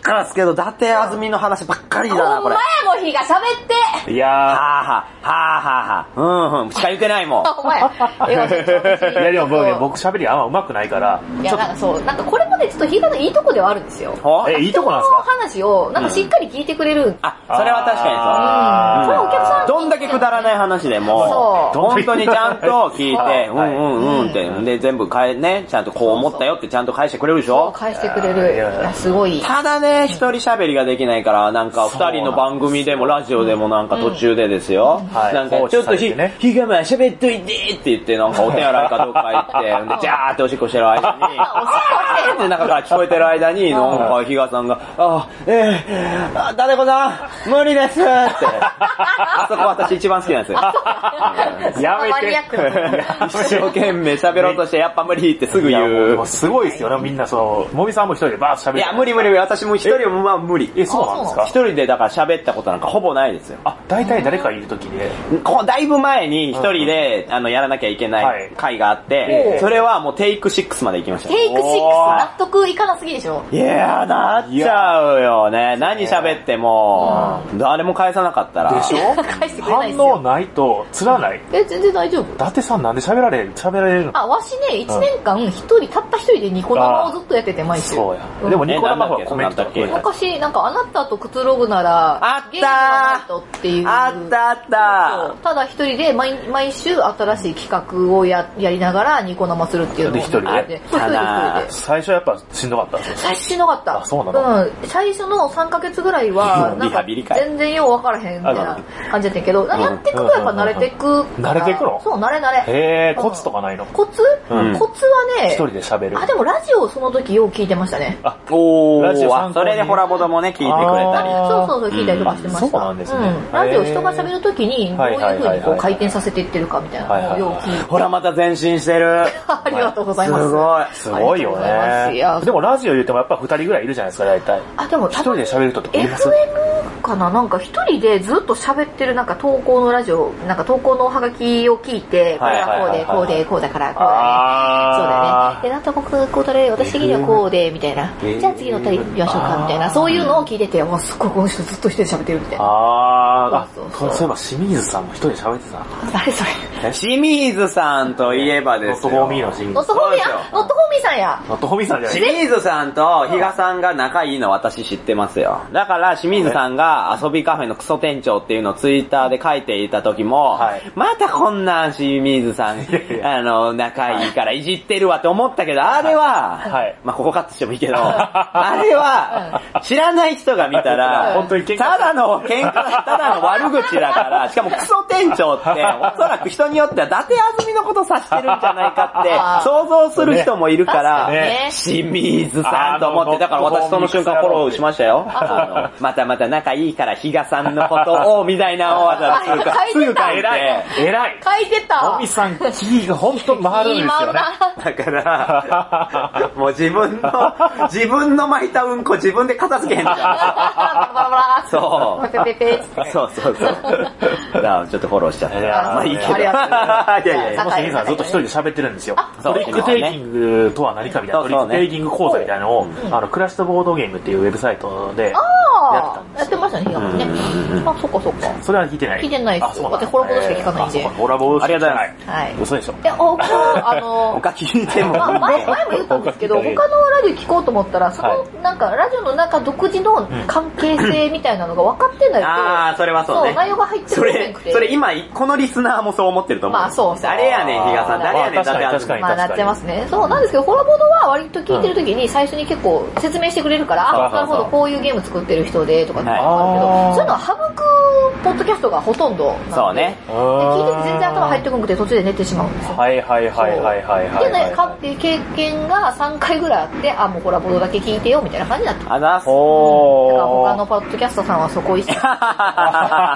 からですけど、伊達あずみの話ばっかりだな、これ。 お前も日が喋って。 いやー。 はぁはぁ、はぁはぁはぁ、うんうん、しか言ってないもん。 お前。いやでも僕ね、僕喋りあんま上手くないから。 いや、なんかそう、なんかこれもね、ちょっと日がのいいとこではあるんですよ。 え、いいとこなんですか？ 話を、なんかしっかり聞いてくれる。 あ、それは確かにそう。 これお客さんどんだけくだらない話でも、本当にちゃんと聞いて、うんうんうんって、で、全部返、ね、ちゃんとこう思ったよってちゃんと返してくれるでしょ？ 返してくれる。いや、すごい。 ただね、一人喋りができないから、なんか二人の番組でもラジオでもなんか途中でですよ。なんかちょっとひ、ひがま喋っといてって言って、なんかお手洗いかどうか行って、で、ジャーっておしっこしてる間に、おしっこって中から聞こえてる間に、なんかひがさんが、あ、えー、だてこさん、無理ですって。あそこ私一番好きなんですよ。 やめて。 一生懸命喋ろうとして、やっぱ無理ってすぐ言う。 すごいですよね、みんなそう。もみさんも一人でバーッと喋る。 いや、無理無理無理。私も一人もまあ無理。 え、そうなんですか？ 一人でだから喋ったことなんかほぼないですよ。 あ、大体誰かいるときで。 こうだいぶ前に一人で、あの、やらなきゃいけない回があって、それはもうテイクシックスまで行きました。 テイクシックス納得いかなすぎでしょ？ いやー、なっちゃうよね。何喋っても、誰も返さなかったら。 でしょ？ 返してくれないですよ。 反応ないと、つらない。 え、全然大丈夫。 伊達さんなんで喋られる、喋られるの？ あ、わしね、一年間一人、たった一人でニコ生をずっとやってて、毎週。 そうや。でもニコ生はコメントだっけ？ 昔、なんかあなたとくつろぐなら、 あったーゲームがないとっていう。 あったあったただ一人で毎毎週新しい企画をややりながらニコ生するっていうのを。 で、一人で。 そう、一人で一人で。 最初やっぱしんどかったんですよ。 最初しんどかった。 あ、そうなの？ うん。最初のさんかげつぐらいは、なんか全然よう分からへんみたいな感じだったけど、やっていくとやっぱ慣れていく。 慣れていくの？ そう、慣れ慣れ。 へー、コツとかないの？ コツ？コツはね、 一人で喋る。 あ、でもラジオをその時よう聞いてましたね。 あ、おー、ラジオそれでホラボドもね、聞いてくれたり。 そうそうそう、聞いたりとかしてました。 そうなんですね。 ラジオ人が喋る時に、どういう風にこう回転させていってるかみたいなのをよう聞いて。 ほら、また前進してる。 ありがとうございます。 すごい。 すごいよね。でもラジオ言ってもやっぱ二人ぐらいいるじゃないですか、大体。 あ、でも一人で喋る人っています？ エフエム かな、なんか一人でずっと喋ってるなんか投稿のラジオ、なんか投稿のおはがきを聞いて、これはこうで、こうで、こうだから、こうだね。そうだね。で、なんとこう、こうだね、私的にはこうで、みたいな。じゃあ次の歌行きましょうか、みたいな。そういうのを聞いてて、わ、すっごいこの人ずっと一人で喋ってるみたいな。 あー、そういえば清水さんも一人で喋ってた。 誰それ？ 清水さんといえばですよ。 ノットホーミーの清水さん。 ノットホーミー、ノットホーミーさんや。 ノットホーミーさんじゃない。 清水さんと比嘉さんが仲いいの私知ってますよ。だから清水さんが遊びカフェのクソ店長っていうのをツイッターで書いていた時も、はい、またこんな清水さん、あの、仲いいからいじってるわって思ったけど、あれは、はい、まあここカットしてもいいけど、あれは、知らない人が見たら、 本当に喧嘩ただの喧嘩、ただの悪口だから、しかもクソ店長って、おそらく人によっては伊達あずみのこと指してるんじゃないかって想像する人もいるから、ね、清水さんと思って、だから私その瞬間フォローしましたよ。あの、またまた仲いいから比嘉さんのことを、みたいなわざわざすぐ書いて。 偉い。偉い。 書いてた。 もみさん、キーが本当回るんですよね。 だから、もう自分の、自分の巻いたうんこ自分で片付けへんじゃん。そう。 ペペペペそうそうそう。だからちょっとフォローしちゃった。まあいいけど。 ありがとうございます。 いやいやいや、清水さんずっと一人で喋ってるんですよ。トリックテイキングとは何かみたいな、トリックテイキング講座みたいなのを、あの、クラッシュボードゲームっていうウェブサイトでやってたんです。 やってましたね、比嘉さんね。あ、そっかそっか。 それは聞いてない。 聞いてないです。私、ホラボードしか聞かないんで。 ホラボードしか聞かない。 はい。 嘘でしょ。 いや、他、あの、 他聞いても。 前、前も言ったんですけど、他のラジオ聞こうと思ったら、その、なんか、ラジオの中独自の関係性みたいなのが分かってないと、 あー、それはそうね。 そう、内容が入ってるそれ、それ今、このリスナーもそう思ってると思う。 まあそう、 誰やねん、比嘉さん。誰やねん、 確かに確かに。 まあなっちゃいますね。そう、なんですけど、ホラボードは割と聞いてる時に最初に結構説明してくれるから、あ、なるほど、こういうゲーム作ってる人で、とかってあるけど、そういうのは省くポッドキャストがほとんど。 そうね。 聞いてて全然頭入ってこなくて途中で寝てしまうんですよ。 はいはいはいはいはいはい。 でね、経験がさんかいぐらいあって、あ、もうホラボードだけ聞いてよ、みたいな感じになって。 あざす。 だから他のポッドキャストさんはそこ意識。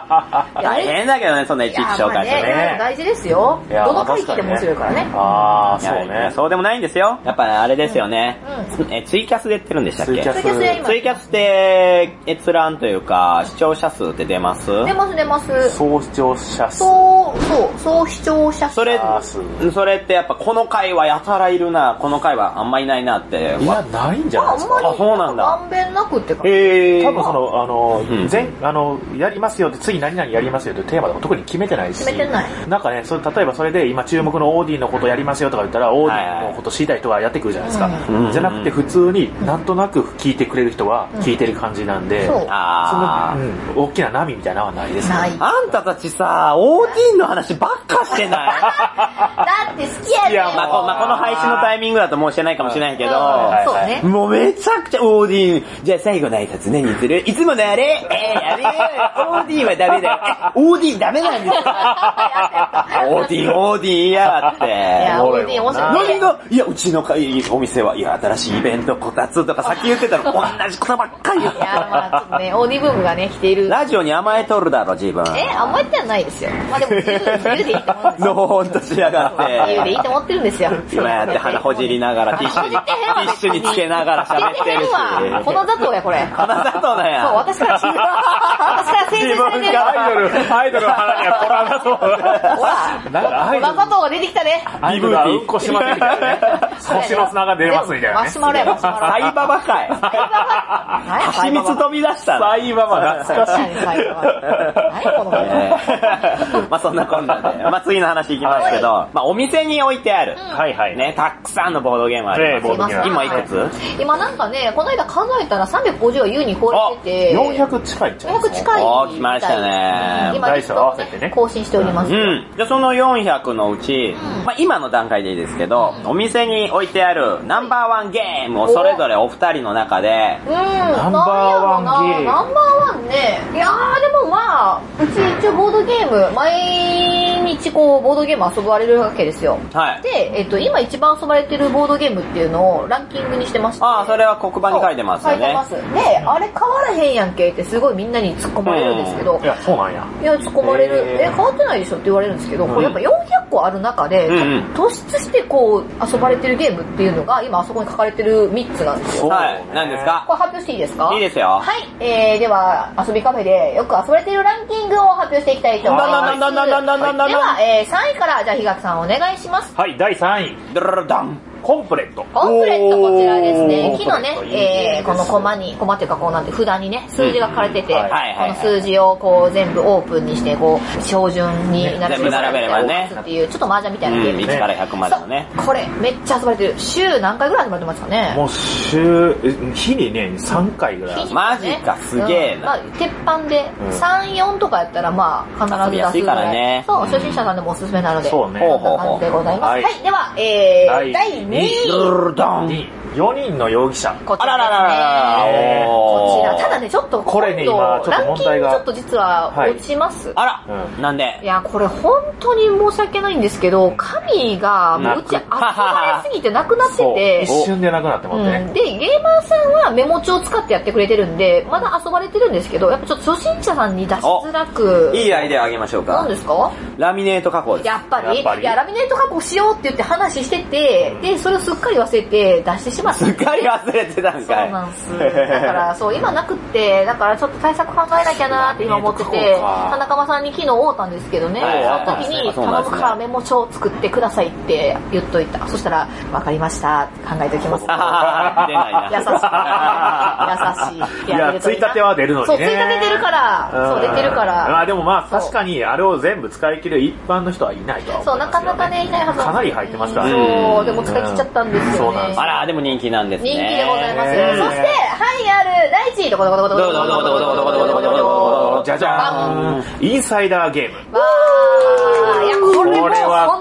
大変だけどね、そんないちいち紹介してね。大事ですよ。どの回帰でも面白いからね。 ああ、そうね。 そうでもないんですよ。やっぱあれですよね。え、ツイキャスでやってるんでしたっけ？ ツイキャスで今。 ツイキャスって閲覧というか、視聴者数って出ます？ 出ます出ます。 総視聴者数。 そう、そう、総視聴者数。 それ、それってやっぱこの回はやたらいるな、この回はあんまいないなって。 いや、ないんじゃないですか。 あ、そうなんだ。 まんべんなくってか。 へー。多分その、あの、全、あの、やりますよって、次何々やりますよっていうテーマとか特に決めてないし。 決めてない。 なんかね、それ例えばそれで今注目のオーディのことやりますよとか言ったら、オーディのこと知りたい人がやってくるじゃないですか。じゃなくて普通になんとなく聞いてくれる人は聞いてる感じなんで、そあの、大きな波みたいなのはないですね。 あんたたちさ、オーディの話ばっかしてないだって好きやねん。 まあ、この配信のタイミングだともうしてないかもしれないけど、 そうね。 もうめちゃくちゃオーディン、じゃあ最後の挨拶何する？いつものあれえー、やべえ、オーディンはダメだよ。え、オーディンダメなんですか？オーディン、オーディン嫌がって。いや、オーディン面白い。 何が、いや、うちのお店は、いや、新しいイベント、こたつとかさっき言ってたの同じことばっかり言って。 いや、まあちょっとね、オーディブームがね、来ている。 ラジオに甘えとるだろ、自分。 え、甘えてはないですよ。まあでも自由、自由でいいと思うんですよ。 のほんとしやがって。 自由でいいと思ってるんですよ。 今やって鼻ほじりながら、ティッシュに、ティッシュにつけながら喋ってるし。 粉砂糖や、これ。 粉砂糖なんや。 そう、私から、私から生成されてる。 アイドル、アイドルの鼻には粉砂糖。 ほら、粉砂糖が出てきたね。 アイドルがうんこしますみたいなね。星の砂が出ますみたいなね。 マシュマロや、マシュマロ。 サイババかい。蜂蜜飛び出したサイババ懐かしい。 サイババ。何このまあそんなこんなで。まあ次の話いきますけど、まあお店に置いてある。 はいはい。 ね、たくさんのボードゲームあります。今いくつ？ 今なんかね、この間数えたらさんびゃくごじゅうは優に超えてて。 よんひゃく近いんちゃう？ よんひゃく近い。 おー、来ましたね。 今リストをね、更新しております。 うん。じゃあそのよんひゃくのうち、まあ今の段階でいいですけど、お店に置いてあるナンバーワンゲームをそれぞれお二人の中で、 うん、ナンバーワンゲーム。ナンバーワンね。いやーでもまあ、うち一応ボードゲーム、毎日こうボードゲーム遊ばれるわけですよ。 はい。 で、えっと、今一番遊ばれてるボードゲームっていうのをランキングにしてまして。 ああ、それは黒板に書いてますよね。 書いてます。で、あれ変わらへんやんけってすごいみんなに突っ込まれるんですけど。 いや、そうなんや。 いや、突っ込まれる。え、変わってないでしょって言われるんですけど、これやっぱよんひゃっこある中で、突出してこう遊ばれてるゲームっていうのが今あそこに書かれてるみっつなんですよ。 はい。何ですか？ これ発表していいですか？ いいですよ。 はい。えー、では、遊びカフェでよく遊ばれてるランキングを発表していきたいと思います。では、えー、さんいから、じゃあ、ひがくさんお願いします。 はい、だいさんい。 ドララダン。 コンプレット。 コンプレットこちらですね。木のね、えー、このコマに、コマっていうかこうなんて札にね、数字が書かれてて、この数字をこう全部オープンにして、こう、照準になる。 全部並べればね。 っていう、ちょっと麻雀みたいなゲーム。 いちからひゃくまでのね。 これ、めっちゃ遊ばれてる。週何回ぐらい遊ばれてますかね？ もう週、日にね、さんかいぐらい。 マジか、すげえな。 鉄板で、さん、よんとかやったらまあ、必ず出すぐらい。そう、初心者さんでもおすすめなので。 そうね。 こんな感じでございます。はい、では、えー、だいにい。 よにんの容疑者。 こちらですね。こちら。ただね、ちょっと、 これね、今、ちょっと問題が。 ランキングちょっと実は落ちます。 あら、なんで？ いや、これ本当に申し訳ないんですけど、神が、もううち憧れすぎてなくなってて。 一瞬でなくなってますね。 で、ゲーマーさんはメモ帳を使ってやってくれてるんで、まだ遊ばれてるんですけど、やっぱちょっと初心者さんに出しづらく。 いいアイデアあげましょうか。 何ですか？ ラミネート加工です。 やっぱりいや、ラミネート加工しようって言って話してて、で、それをすっかり忘れて出してしまった。 すっかり忘れてたんかい。 そうなんす。だから、そう、今なくって、だからちょっと対策考えなきゃなーって今思ってて、田中間さんに昨日会うたんですけどね、その時に、頼むからメモ帳を作ってくださいって言っといた。そしたら、わかりました、考えておきます。優しい。優しい。 いや、ついたては出るのにね。 そう、ついたて出るから、そう、出てるから。 まあでもまあ、確かにあれを全部使い切る一般の人はいないとは思そう、なかなかね、いないはず。 かなり入ってますからね。 そう、でも使い切っちゃったんですよね。 あら、でも人気なんですね。 人気でございます。そして、はいあるだいいちい、どこどこどこどこどこどこどこどこどこどこどこどこどこじゃじゃーん。インサイダーゲーム。 わー、いや、これも本当に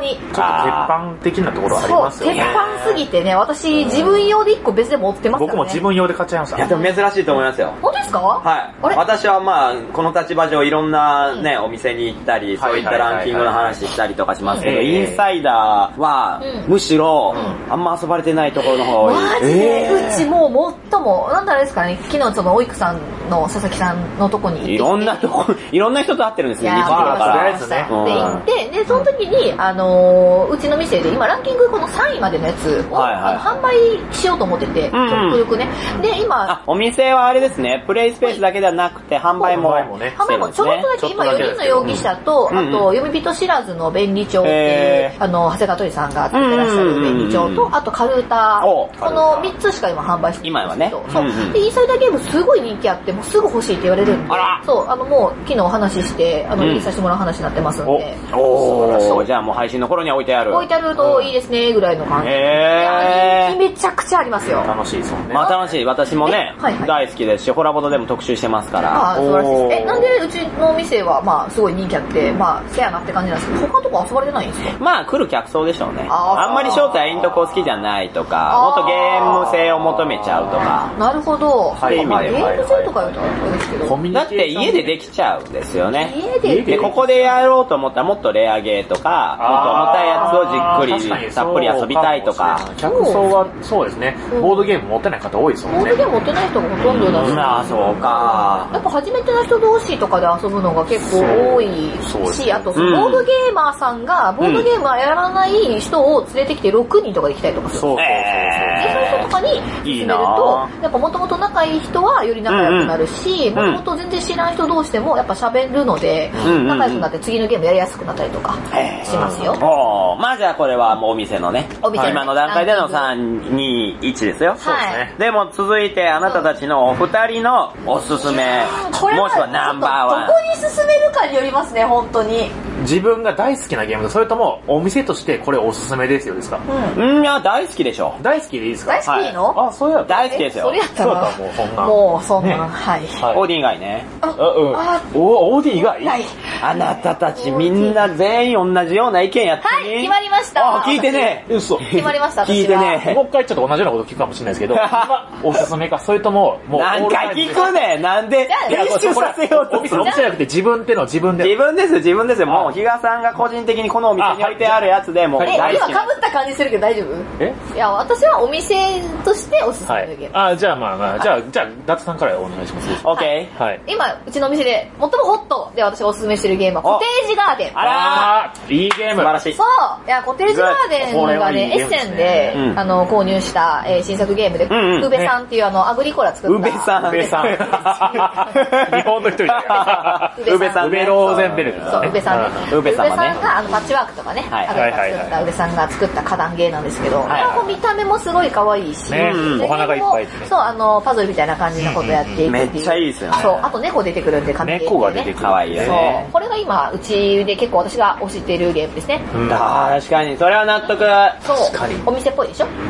に。 ちょっと鉄板的なところありますよね。 そう、鉄板すぎてね、私自分用でいっこ別で持ってますからね。 僕も自分用で買っちゃいました。 いやでも珍しいと思いますよ。 本当ですか？ はい。 あれ私はまあ、この立場上いろんなね、お店に行ったり、そういったランキングの話したりとかしますけど、インサイダーは、むしろ、あんま遊ばれてないところの方が多い。 マジで、うちもう最も、なんだあれですかね、昨日そのおいくさんの佐々木さんのとこに行って。 いろんなとこ、いろんな人と会ってるんですね、 いやー、 から。 とりあえずね。で、行って、で、その時に、あのー、うちの店で、今ランキングこのさんいまでのやつを、はいはい、あの販売しようと思ってて、 うんうん、 極力ね。で、今あ、お店はあれですね、プレイスペースだけではなくて、販売も、 販売もちょっとだけ、今よにんの容疑者と、あと、読み人知らずの便利帳っていう、あの、長谷川鳥さんが作ってらっしゃる便利帳と、あとカルータ、このみっつしか今販売してないんですけど、 今はね。 そう。で、インサイダーゲームすごい人気あって、もうすぐ欲しいって言われるんで、そう、あの、もう昨日お話しして、あの、入れさせてもらう話になってますんで。 おー、じゃあもう配信の頃には置いてある。 置いてあるといいですね、ぐらいの感じ。へー。人気めちゃくちゃありますよ。 楽しいですもんね。 まあ楽しい。私もね、大好きですし、ホラボドでも特集してますから。 ああ、素晴らしいです。え、なんでうちの店は、まあ、すごい人気あって、まあ、せやなって感じなんですけど、他のとこ遊ばれてないんですか？ まあ、来る客層でしょうね。あんまり正体イントコ好きじゃないとか、もっとゲーム性を求めちゃうとか。 なるほど。 そういう意味で。 ゲーム性とか言うとあれですけど。 だって家でできちゃうんですよね。 家でで、ここでやろうと思ったらもっとレアゲーとか、もっと重たいやつをじっくりたっぷり遊びたいとか。 客層はそうですね、ボードゲーム持ってない方多いですもんね。 ボードゲーム持ってない人がほとんどだし。 ああ、そうか。 やっぱ初めての人同士とかで遊ぶのが結構多いし、あとそのボードゲーマーさんが、ボードゲームはやらない人を連れてきてろくにんとかで来たりとかする。 そうそうそう。 で、そういう人とかに進めると、やっぱもともと仲いい人はより仲良くなるし、もともと全然知らん人同士でもやっぱ喋るので、仲良くなって次のゲームやりやすくなったりとかしますよ。 おー、まあじゃあこれはもうお店のね、 お店今の段階でのさん、に、いちですよ。 そうですね。でも続いてあなたたちのお二人のおすすめ、もしくはナンバーワン。 どこに進めるかによりますね、本当に。 自分が大好きなゲーム、それともお店としてこれおすすめですよですか？ うん。うん、いや、大好きでしょ。 大好きでいいですか？ 大好きいいの？ あ、そうやった。 大好きですよ。 それやったら、 もうそんな。 もうそんな、はい。 オーディン以外ね。 あ、うん。お、オーディ以外？ はい。 あなたたちみんな全員同じような意見やったはい、決まりました。 あ、聞いてね。 嘘。 決まりました、 聞いてね。 もう一回ちょっと同じようなこと聞くかもしれないですけど、今おすすめか、それとも、もう。 何回聞くねなんで練習させようとする。 お店じゃなくて自分での自分で。 自分です自分ですよ。もう比嘉さんが個人的にこのお店に置いてあるやつでもう大好き。 え、今被った感じするけど大丈夫？ え？ いや、私はお店としておすすめのゲーム。 あ、じゃあまあまあ、じゃあ、じゃあ、ダッツさんからお願いします。 オッケー。はい。 今、うちのお店で最もホットで私がおすすめしてるゲームはコテージガーデン。 あらー、いいゲーム。 素晴らしい。 そう。いや、コテージガーデンがね、エッセンで、あの、購入した、えー、新作ゲームで、ウベさんっていうあの、アグリコラ作った。 ウベさん。 ウベさん。日本の人に。 ウベさん。 ウベローゼンベルク。 そう、ウベさんね。 ウベさんね。 が、あの、パッチワークとかね、アグリコラ作ったウベさんが作った花壇ゲーなんですけど、見た目もすごい可愛いし、 お花がいっぱいってね。 そう、あの、パズルみたいな感じのことやっていくっていう。 めっちゃいいですよね。 そう、あと猫出てくるんで、紙ゲームで。 猫が出てくる。 可愛いよね。 そう。これが今、うちで結構私が推しているゲームですね。 ああ、確かに。それは納得。 そう。お店っぽいでしょ？ うん。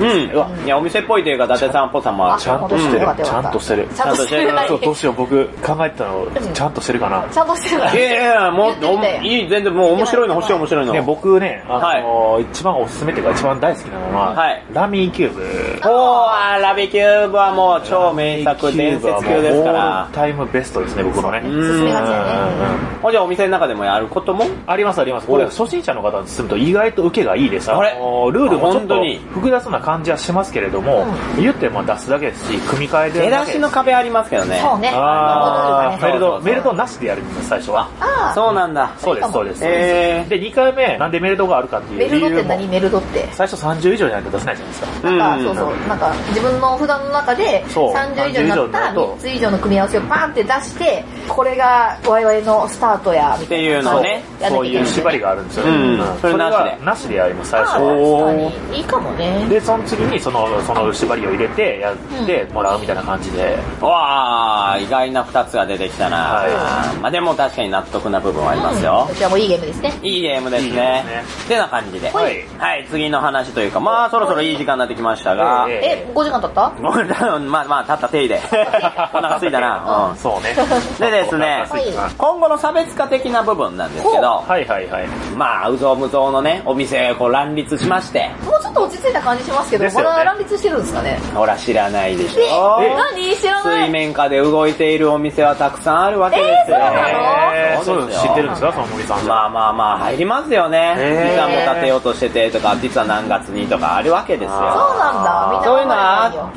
いや、お店っぽいというか、伊達さんっぽさもある。 ちゃんとしてる。ちゃんとしてる。 ちゃんとしてる。 そう、どうしよう、僕考えてたの、ちゃんとしてるかな。 ちゃんとしてるから。 いやいや、もう、いい、全然もう面白いの欲しい面白いの。 ね、僕ね、あの、一番おすすめっていうか一番大好きなのは、ラミーキューブ。 おー、ラミーキューブはもう超名作、伝説級ですから。 オールタイムベストですね、僕のね。 進めがちだね。 じゃあお店の中でもやることもありますあります。これ初心者の方に進むと意外と受けがいいです。あれルールもちょっと複雑な感じはしますけれども、言っても出すだけですし、組み替えで。 出だしの壁ありますけどね。 そうね。 あメルド、メルドなしでやるんです、最初は。 ああ、そうなんだ。 そうです、そうです。で、にかいめ、なんでメルドがあるかっていう理由も。 メルドって何メルドって？ 最初さんじゅう以上じゃないと出せないじゃないですか。 なんか、そうそう、なんか自分の普段の中でさんじゅう以上になったみっつ以上の組み合わせをバーンって出して、これがワイワイのスタートや、 みたいな。っていうのね。 そういう縛りがあるんですよね。 うん。それなしで。 なしでやります、最初は。いいかもね。 で、その次にその、その縛りを入れて、やってもらうみたいな感じで。 わー、意外な二つが出てきたな。まあでも確かに納得な部分はありますよ。 こちらもいいゲームですね。 いいゲームですね。ってな感じで。はい。はい、次の話というか、まあそろそろいい時間になってきましたが。 え、ごじかん経った？ まあまあ、経った手入れ。お腹すいたな。 うん、そうね。 でですね、今後の差別化的な部分なんですけど、 はいはいはい。 まあ、うぞうむぞうのね、お店店こう乱立しまして。 もうちょっと落ち着いた感じしますけど、まだ乱立してるんですかね。 ほら知らないでしょ。 え、何知らない。 水面下で動いているお店はたくさんあるわけですよ。 えー、そうなの？そう知ってるんですか、その森さん。 まあまあまあ入りますよね。実はもう建てようとしててとか、実は何月にとかあるわけですよ。 そうなんだ。みんなそういうのあって、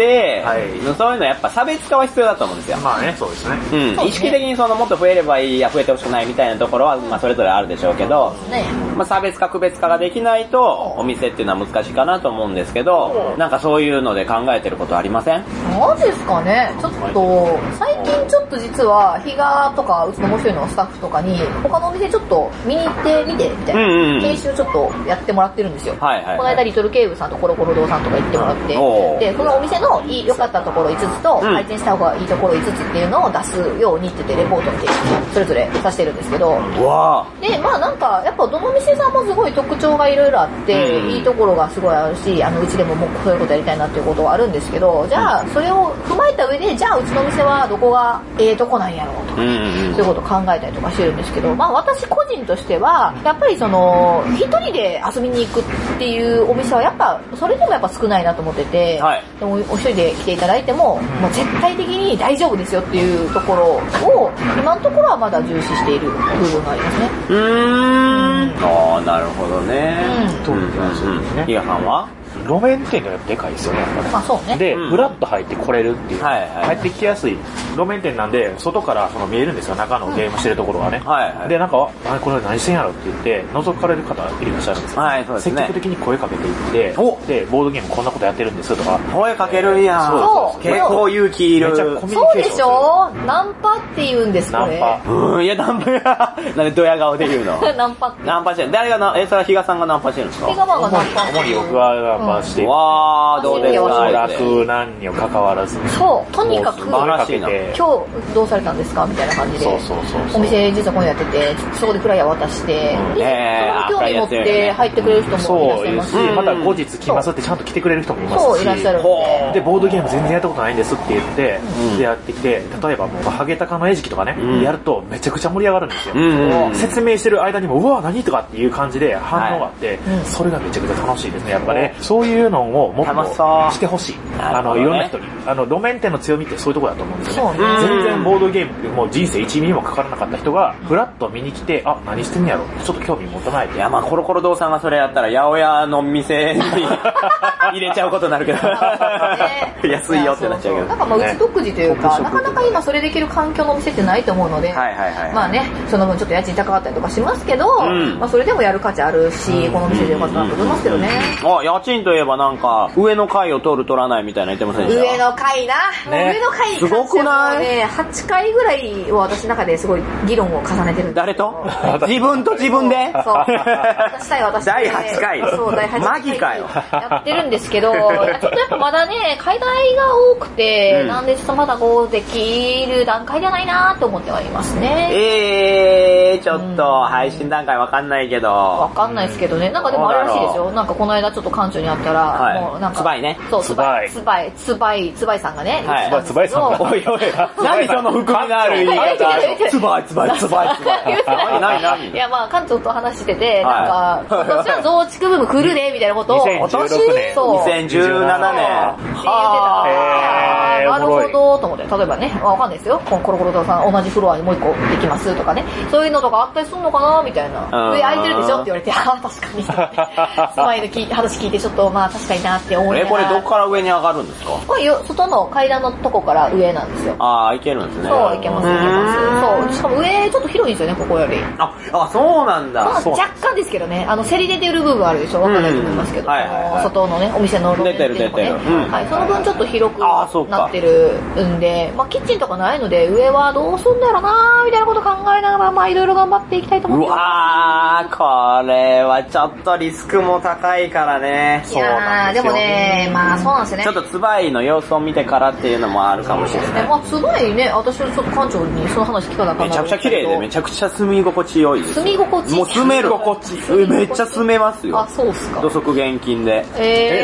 はい、 そういうのやっぱ差別化は必要だと思うんですよ。 まあね、そうですね。 うん。意識的にそのもっと増えればいいや増えてほしくないみたいなところは、まあそれぞれあるでしょうけど、 ね、 まあ差別化区別化ができないとお店っていうのは難しいかなと思うんですけど、なんかそういうので考えてることありません？ マジですかね。ちょっと最近ちょっと実は比嘉とかうちのもう一人のスタッフとかに他のお店ちょっと見に行ってみてみたいな、うんうん、研修ちょっとやってもらってるんですよ。はいはいはい、この間リトルケーブさんとコロコロ堂さんとか行ってもらって、でそのお店の良かったところいつつと、うん、改善した方がいいところいつつっていうのを出すようにって言ってレポートってそれぞれさせてるんですけど、でまあなんかやっぱどの店さんもすごい特徴がいろいろあって、うん、いいところがすごいあるし、あのうちでももうそういうことやりたいなっていうことはあるんですけど、じゃあそれを踏まえた上でじゃあうちの店はどこがええとこなんやろうとか、うんうん、そういうことを考えたりとかしてるんですけど、まあ私個人としてはやっぱりその一人で遊びに行くっていうお店はやっぱそれでもやっぱ少ないなと思ってて、はい、でもお一人で来ていただいても、もう絶対的に大丈夫ですよっていうところを今のところはまだ重視している部分がありますね。 うーん、ああなるほどね。 うん、そうですね。 比嘉さんは路面店がでかいですよね、やっぱり。 まあそうね。 で、フラッと入って来れるっていう、はいはい、入ってきやすい路面店なんで、外からその見えるんですよ、中のゲームしてるところがね。はいはい、で、なんか、あれこれ何してんやろって言って、覗かれる方いらっしゃるんですよ。はいそうですね、積極的に声かけていって、で、ボードゲームこんなことやってるんですとか。 声かけるんや。そう。結構勇気いる。めちゃコミュニケーション。 そうでしょ？ナンパって言うんですこれ。 ナンパ。うん、いや、ナンパや。なんでドヤ顔で言うの？ ナンパって。 ナンパしてる。誰がな、え、それは比嘉さんがナンパしてるんですか？ 比嘉さんがナンパ。 主に僕がナンパしている。 あーどうですか？ 楽何にも関わらず、 そうとにかく今日どうされたんですかみたいな感じで、 そうそうそうそう、 お店実はこうやっててそこでフライヤー渡して、うん、で、えー、興味持って入ってくれる人もいらっしゃいますし、 うん、また後日来ますってちゃんと来てくれる人もいますし、 そういらっしゃるでボードゲーム全然やったことないんですって言って、うん、でやってきて、例えばもうハゲタカの餌食とかね、うん、やるとめちゃくちゃ盛り上がるんですよ、うんうん、説明してる間にもうわ何とかっていう感じで反応があって、はい、それがめちゃくちゃ楽しいですね。やっぱね、そういうのをもっとしてほしい。あのいろんな人に、あの路面店の強みってそういうところだと思うんですよね。全然ボードゲームってもう人生いちミリもかからなかった人がフラッと見に来て、あ何してんやろちょっと興味持たないで。 いやまあコロコロ堂さんがそれやったら八百屋の店に入れちゃうことになるけど安いよってなっちゃうけど、 なんかまあうち独自というか、ね、なかなか今それできる環境のお店ってないと思うので、はいはいはい、まあねその分ちょっと家賃高かったりとかしますけど、うん、まあそれでもやる価値あるし、うん、この店でよかったなと思いますけどね。 あ家賃といえばなんか上の階を取る取らないみたいな言ってませんでした？ 上の階な、ね、上の階に関してはねはちかいぐらいを私の中ですごい議論を重ねてるんです。 誰と？自分と自分で？ そう私対私でだいはちかいそうだいはちかいマギかよやってるんですけどちょっとやっぱまだね階段が多くて、うん、なんでちょっとまだこうできる段階じゃないなと思ってはいますね。 えーちょっと配信段階わかんないけどわかんないですけどね、なんかでもあれらしいですよ。なんかこの間ちょっと館長に会ったら、はい、もうなんかつばいねそうつばいつばいつばいつばいさんがね、 はい、 つばいさんがおいおい何その含みのある言い方つばいつばいつばいつばい何何いやまあ館長と話してて、なんか私は増築ブーム来るねみたいなことをにせんじゅうろくねんそうにせんじゅうななねんって言ってた。なるほどと思って、例えばねわかんないですよ、このコロコロ堂さん同じフロアにもう一個できますとかね、そういうのとかあったりするのかなみたいな、上空いてるでしょって言われて、ああ確かにつまいの聞いて話聞いてちょっとまあ確かになって思いながら。 えこれどこから上に上がるんですか？ これよ外の階段のとこから上なんですよ。 ああ行けるんですね。 そう行けます行けます。そうしかも上ちょっと広いんですよねここより。 ああそうなんだ。 若干ですけどね、あの競り出てる部分あるでしょ、わかんないと思いますけど、はいはいはい、外のねお店の路面店とかね、はい、その分ちょっと広くなってるんで、まあキッチンとかないので上はどうすんだろうなみたいなこと考えながらまあいろいろ頑張っていきたいと思います。 うわーこれはちょっとリスクも高いからね。 いやーでもねまあそうなんですよね。 ちょっとつばいの様子を見てからっていうのもあるかもしれない。 ね、まあつばいね私はちょっと館長にその話聞かなかった。 めちゃくちゃ綺麗でめちゃくちゃ住み心地良いです。 住み心地もう住める。めっちゃ住めますよ。 あそうっすか。 土足現金で。 えー、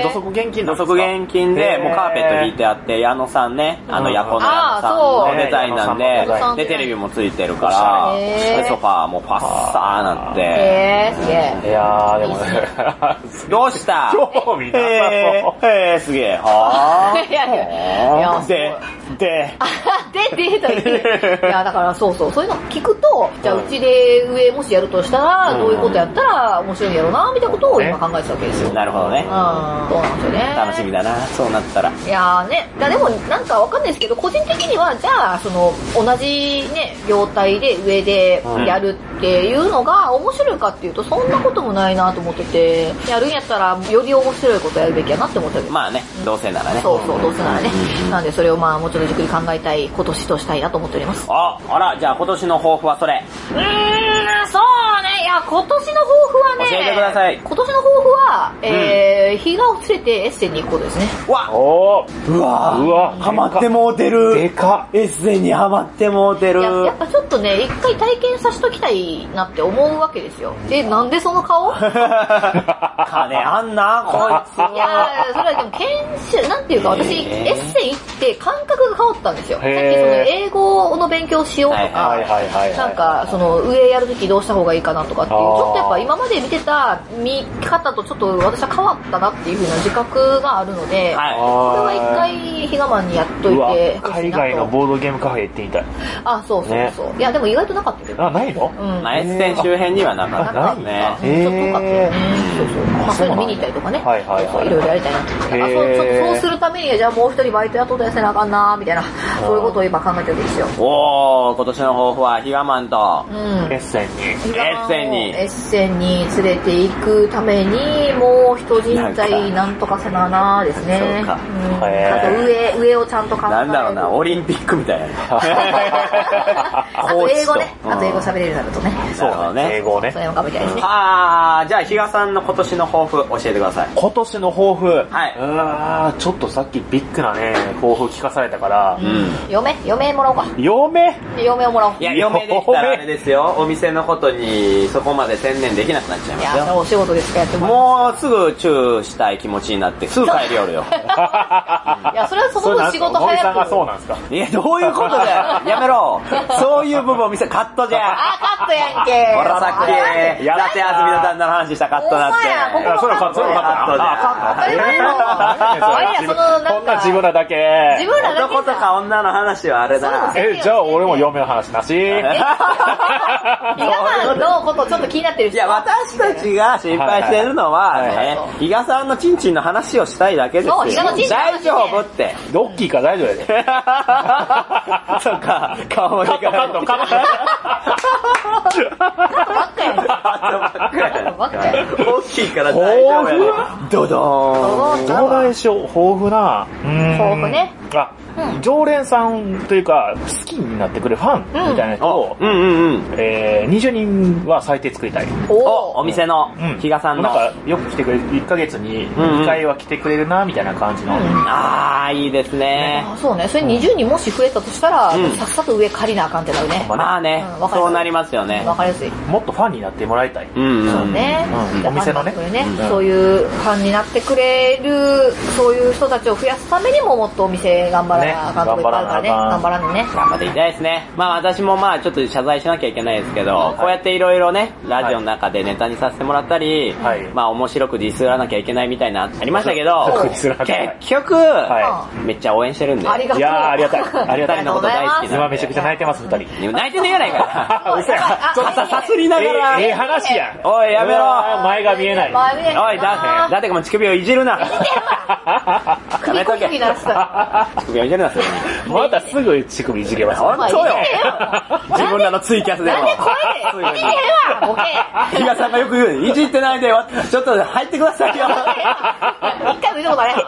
土足現金なんですか？ 土足現金で、もうカーペット引いてあって、矢野さんね、あの、ヤコの矢野さんのデザインなんで、で、テレビもついてるから、で、ソファーもパッサーなって。 へー、すげえ。 いやー、でもね。 どうした興味なさそう。 へー、すげえ。はぁ。 いやいや、いや、 で、で、 で、で、と言って。いや、だからそうそう、そういうの聞くと、じゃあうちで上もしやるとしたら、どういうことやったら面白いんやろうな、みたいなことを今考えてたわけですよ。 なるほどね。 うん、そうなんですよね。 楽しみだな、そうなったら。 いやーね、だでもなんかわかんないですけど、個人的には、じゃあ、その、同じね、業態で上でやるっていうのが面白いかっていうと、そんなこともないなと思ってて、やるんやったら、より面白いことやるべきやなって思ってる。 まあね、どうせならね。 そうそう、どうせならね。なんでそれをまあ、もうちょっとじっくり考えたい、今年としたいなと思っております。 あ、あら、じゃあ今年の抱負はそれ。 うーん、そうね、いや、今年の抱負はね、 教えてください。 今年の抱負は、えー、日が落ちててエッセンに行くことですね。 わおー。 うわうわハマってもうてる。 でかエッセンにハマってもうてる。 や, やっぱちょっとね、一回体験させときたいなって思うわけですよ。で、なんでその顔金あんな、こいつ。 いやー、それはでも研修、なんていうか私、エッセン行って感覚が変わったんですよ。さっきその英語の勉強しようとか、なんかその上やるときどうした方がいいかなとかっていう、ちょっとやっぱ今まで見てた見方とちょっと私は変わったなっていう風な自覚があるので、はい、これは一回ヒガマンにやっといて海外のボードゲームカフェ行ってみたい。 あ、そうそうそう。ね、いやでも意外となかったけど。 あ、ないの？ うん。まあ、エッセン周辺にはなかったですね。 ちょっと遠かったよね。そうそう。まあそういうの見に行ったりとかね。はいはいはい。いろいろやりたいなって。あ、そう、ちょっとそうするためにじゃあもう一人バイト雇ってやせなあかんなみたいな、そういうことを今考えてるんですよ。 おー、今年の抱負はヒガマンと、 うん。 エッセンに。 エッセンに。 エッセンに連れて行くために、もう一人体なんとかせななですね。 そうか。 うん。あと上、上をちゃんと考える。 なんだろうな、オリンピックみたいな。 あと英語ね。あと英語喋れるようになるとね。 そうね。 英語ね。 それも頑張りたいですね。 あー、じゃあ比嘉さんの今年の抱負教えてください。 今年の抱負。 はい。 うわー、ちょっとさっきビッグなね、抱負聞かされたから。 うん。嫁嫁もらおうか。 嫁嫁をもらおう。 いや、嫁できたらあれですよ。お店のことにそこまで専念できなくなっちゃいますよ。 いや、お仕事ですかやってももうすぐチューしたい気持ちになってすぐ帰りよるよ。 いや、それはその分仕事早く。 さんがそうなんですか？ いや、どういうことだよ。やめろ。そういう部分を見せ、カットじゃん。 あ、カットやんけ。 ほらさっき、やらてあずみの旦那の話したカットなって。 いや、それはカット、それはカットじゃん。当たり前の。あいや、その、なんか。 こんな自分らだけ。 自分らだけ。 男とか女の話はあれだ。 え、じゃあ俺も嫁の話なし。 皆さんのことちょっと気になってる人。 いや、私たちが心配してるのはね、比嘉さんのチンチンの話をしたいだけですよ。 そう、比嘉のチンチンの話。 大丈夫って。 ロッキーか大丈夫やで。 そっか、顔にかかる。カット、カット。 カットばっかやん。カットばっかやん。 大きいから大丈夫やね。ドドーン。 どうでしょう、豊富な。 豊富ね。 あ、常連さんというか、好きになってくれるファンみたいな人を、 うんうんうん。 えー、にじゅうにんは最低作りたい。 お、お店の、比嘉さんの。 なんか、よく来てくれる、いっかげつににかいは来てくれるな、みたいな感じの。 あー、いいですね。 そうね、それにじゅうにんもし増えたとしたら、さっさと上借りなあかんってなるね。 まあね、そうなりますよね。 わかりやすい。 もっとファンになってもらいたい。 そうね。 お店のね。 そういうファンになってくれる、そういう人たちを増やすためにももっとお店頑張らなあかんとこいっぱいあるからね。頑張らんね。 頑張っていきたいですね。まあ私もまあちょっと謝罪しなきゃいけないですけど、こうやっていろいろね、ラジオの中でネタにさせてもらったり、まあ面白くディスらなきゃいけないみたいなありましたけど、結局、めっちゃ応援してるんで。 ありがとう。 いやーありがたい。ありがたい。 のこと大好きな。 今めちゃくちゃ泣いてます、二人。 泣いてねえやないか。嘘や。ちょっとさすりながら。 ええ話やん。 おい、やめろ。 前が見えない。 おい、だ、だってかもう乳首をいじるな。やめとけ。乳首をいじるな、それに。 またすぐ乳首いじります。 本当よ。自分らのツイキャスでも。 なんで声でいじれわ、ボケ。 比嘉さんがよく言う、いじってないで、ちょっと入ってくださいよ。 一回も言ったことない。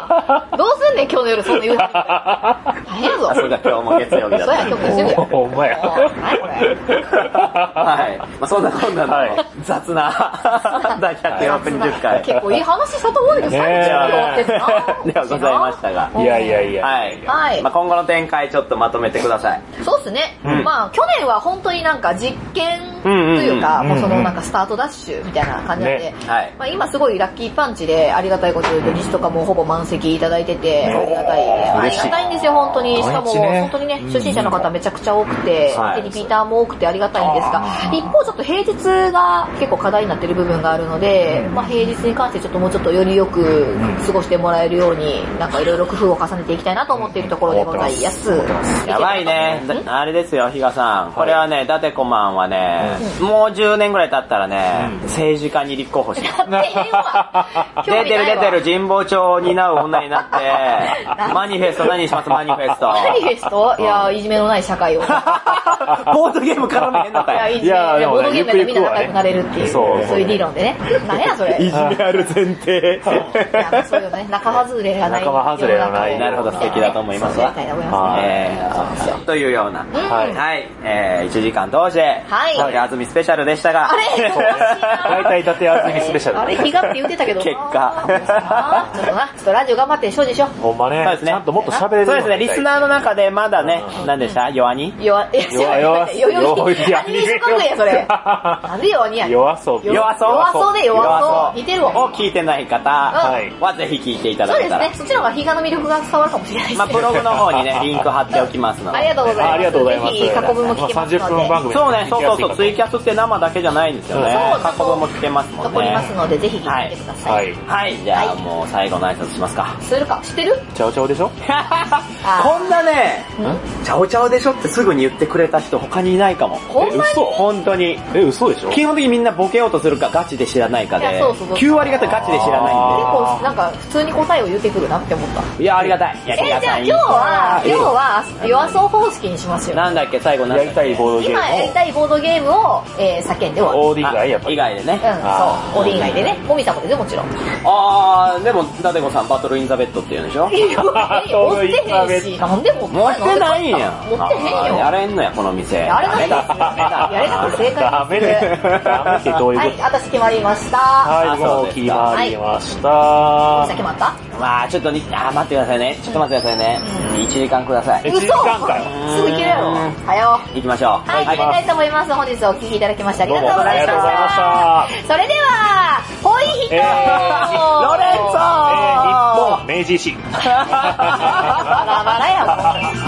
どうすんねん、今日の夜そんな言うの。大変ぞ。 そうだ、今日も月曜日だった。 そうや、今日月曜日や。 ほんまや。 何これ。 はい。まあそんなこんなの雑なだいひゃくよんじゅっかい。 結構いい話したと思うんだけど、最初ではございましたが。 いやいやいや。 はい。まあ今後の展開ちょっとまとめてください。 そうですね。まあ去年は本当になんか実験というか、もうそのなんかスタートダッシュみたいな感じなんで、まあ今すごいラッキーパンチでありがたいことで土日とかもほぼ満席いただいてて、ありがたい、ありがたいんですよ本当に。しかも本当にね、初心者の方めちゃくちゃ多くて、リピーターも多くてありがたいんですが、一方ちょっと平日が結構課題になってる部分があるので、まあ平日に関してちょっともうちょっとよりよく過ごしてもらえるように、なんかいろいろ工夫を重ねていきたいなと思っているところでございます。 やばいね。あれですよ、比嘉さん。これはね、伊達コマンはね、もうじゅうねんぐらい経ったらね、政治家に立候補します。出てる出てる神保町を担う女になって、マニフェスト何しますマニフェスト。 マニフェストいや、いじめのない社会を。 ボードゲーム絡めへんのかい。 いや、いやボードゲームでみんな仲良くなれるっていう、そういう理論でね。何やそれ。 いじめある前提。 そういうね、仲間外れがない。 仲間外れがない。 なるほど、素敵だと思いますわ。というような、はい、えー、いちじかん通して、はい、あずみスペシャルでしたが、 あれ大体伊達あずみスペシャル。 あれ、日がって言ってたけど、 結果。 ちょっとな、ちょっとラジオ頑張って所持しよう。 ほんまね、そうですね。ちゃんともっと喋れる。 そうですね、リスナーの中でまだね、何でした弱に弱、いや、弱、弱、弱、何にしかんねん、それ。なんで弱にや。 弱そう。 弱そう。 弱そうで弱そう。似てるわ。 を聞いてない方はぜひ聞いていただけたら。 そうですね、そっちの方が日がの魅力が伝わるかもしれないです。 まあ、ブログの方にね、リンク貼っておきますので。 ありがとうございます。 ありがとうございます。 ぜひ過去分も聞けますので。 さんじゅっぷん番組。 そうね、そうそうそう、ツイキャスって生だけじゃないんですよね。過去分も聞けますもんね。 残りますので、ぜひ聞いてみてください。 はい。じゃあもう最後の挨拶しますか。 するか、知ってる？ チャオチャオでしょ？ こんなね、チャオチャオでしょってすぐに言ってくれた人他にいないかも。 ほんまに？ 本当に。 え、嘘でしょ？ 基本的にみんなボケようとするかガチで知らないかで、きゅうわり方ガチで知らないんで。 結構なんか普通に答えを言ってくるなって思った。 いや、ありがたい。 え、じゃあ今日は、今日は弱そう方式にしますよ。 なんだっけ、最後やりたいボードゲーム。 今やりたいボードゲームを、えー、叫んで終わる。 オーディ以外やっぱり。 以外でね。 うん、そう。オーディ以外でね。もみさんもですよ、もちろん。 あー、でも、ダテコさんバトルインザベッドって言うんでしょ？ 持ってへんし。なんで持って持ってないんや。 持ってへんよ。 やれんのや、この店。 やれないです。やれなくて正解です。 ダメで。ダメってどういうこと？ はい、私決まりました。 はい、もう決まりました。 もみさん決まった？ まあちょっとに、あー、待ってくださいね。ちょっと待ってくださいね。いちじかんください。 嘘！ いちじかんかよ。 すぐ行けるやろ。はよ。 行きましょう。 はい、行きたいと思います。本日お聞きいただきましてありがとうございました。 ありがとうございました。 それでは、ホイヒトロレンツォ日本明治維新。 バラバラやもん。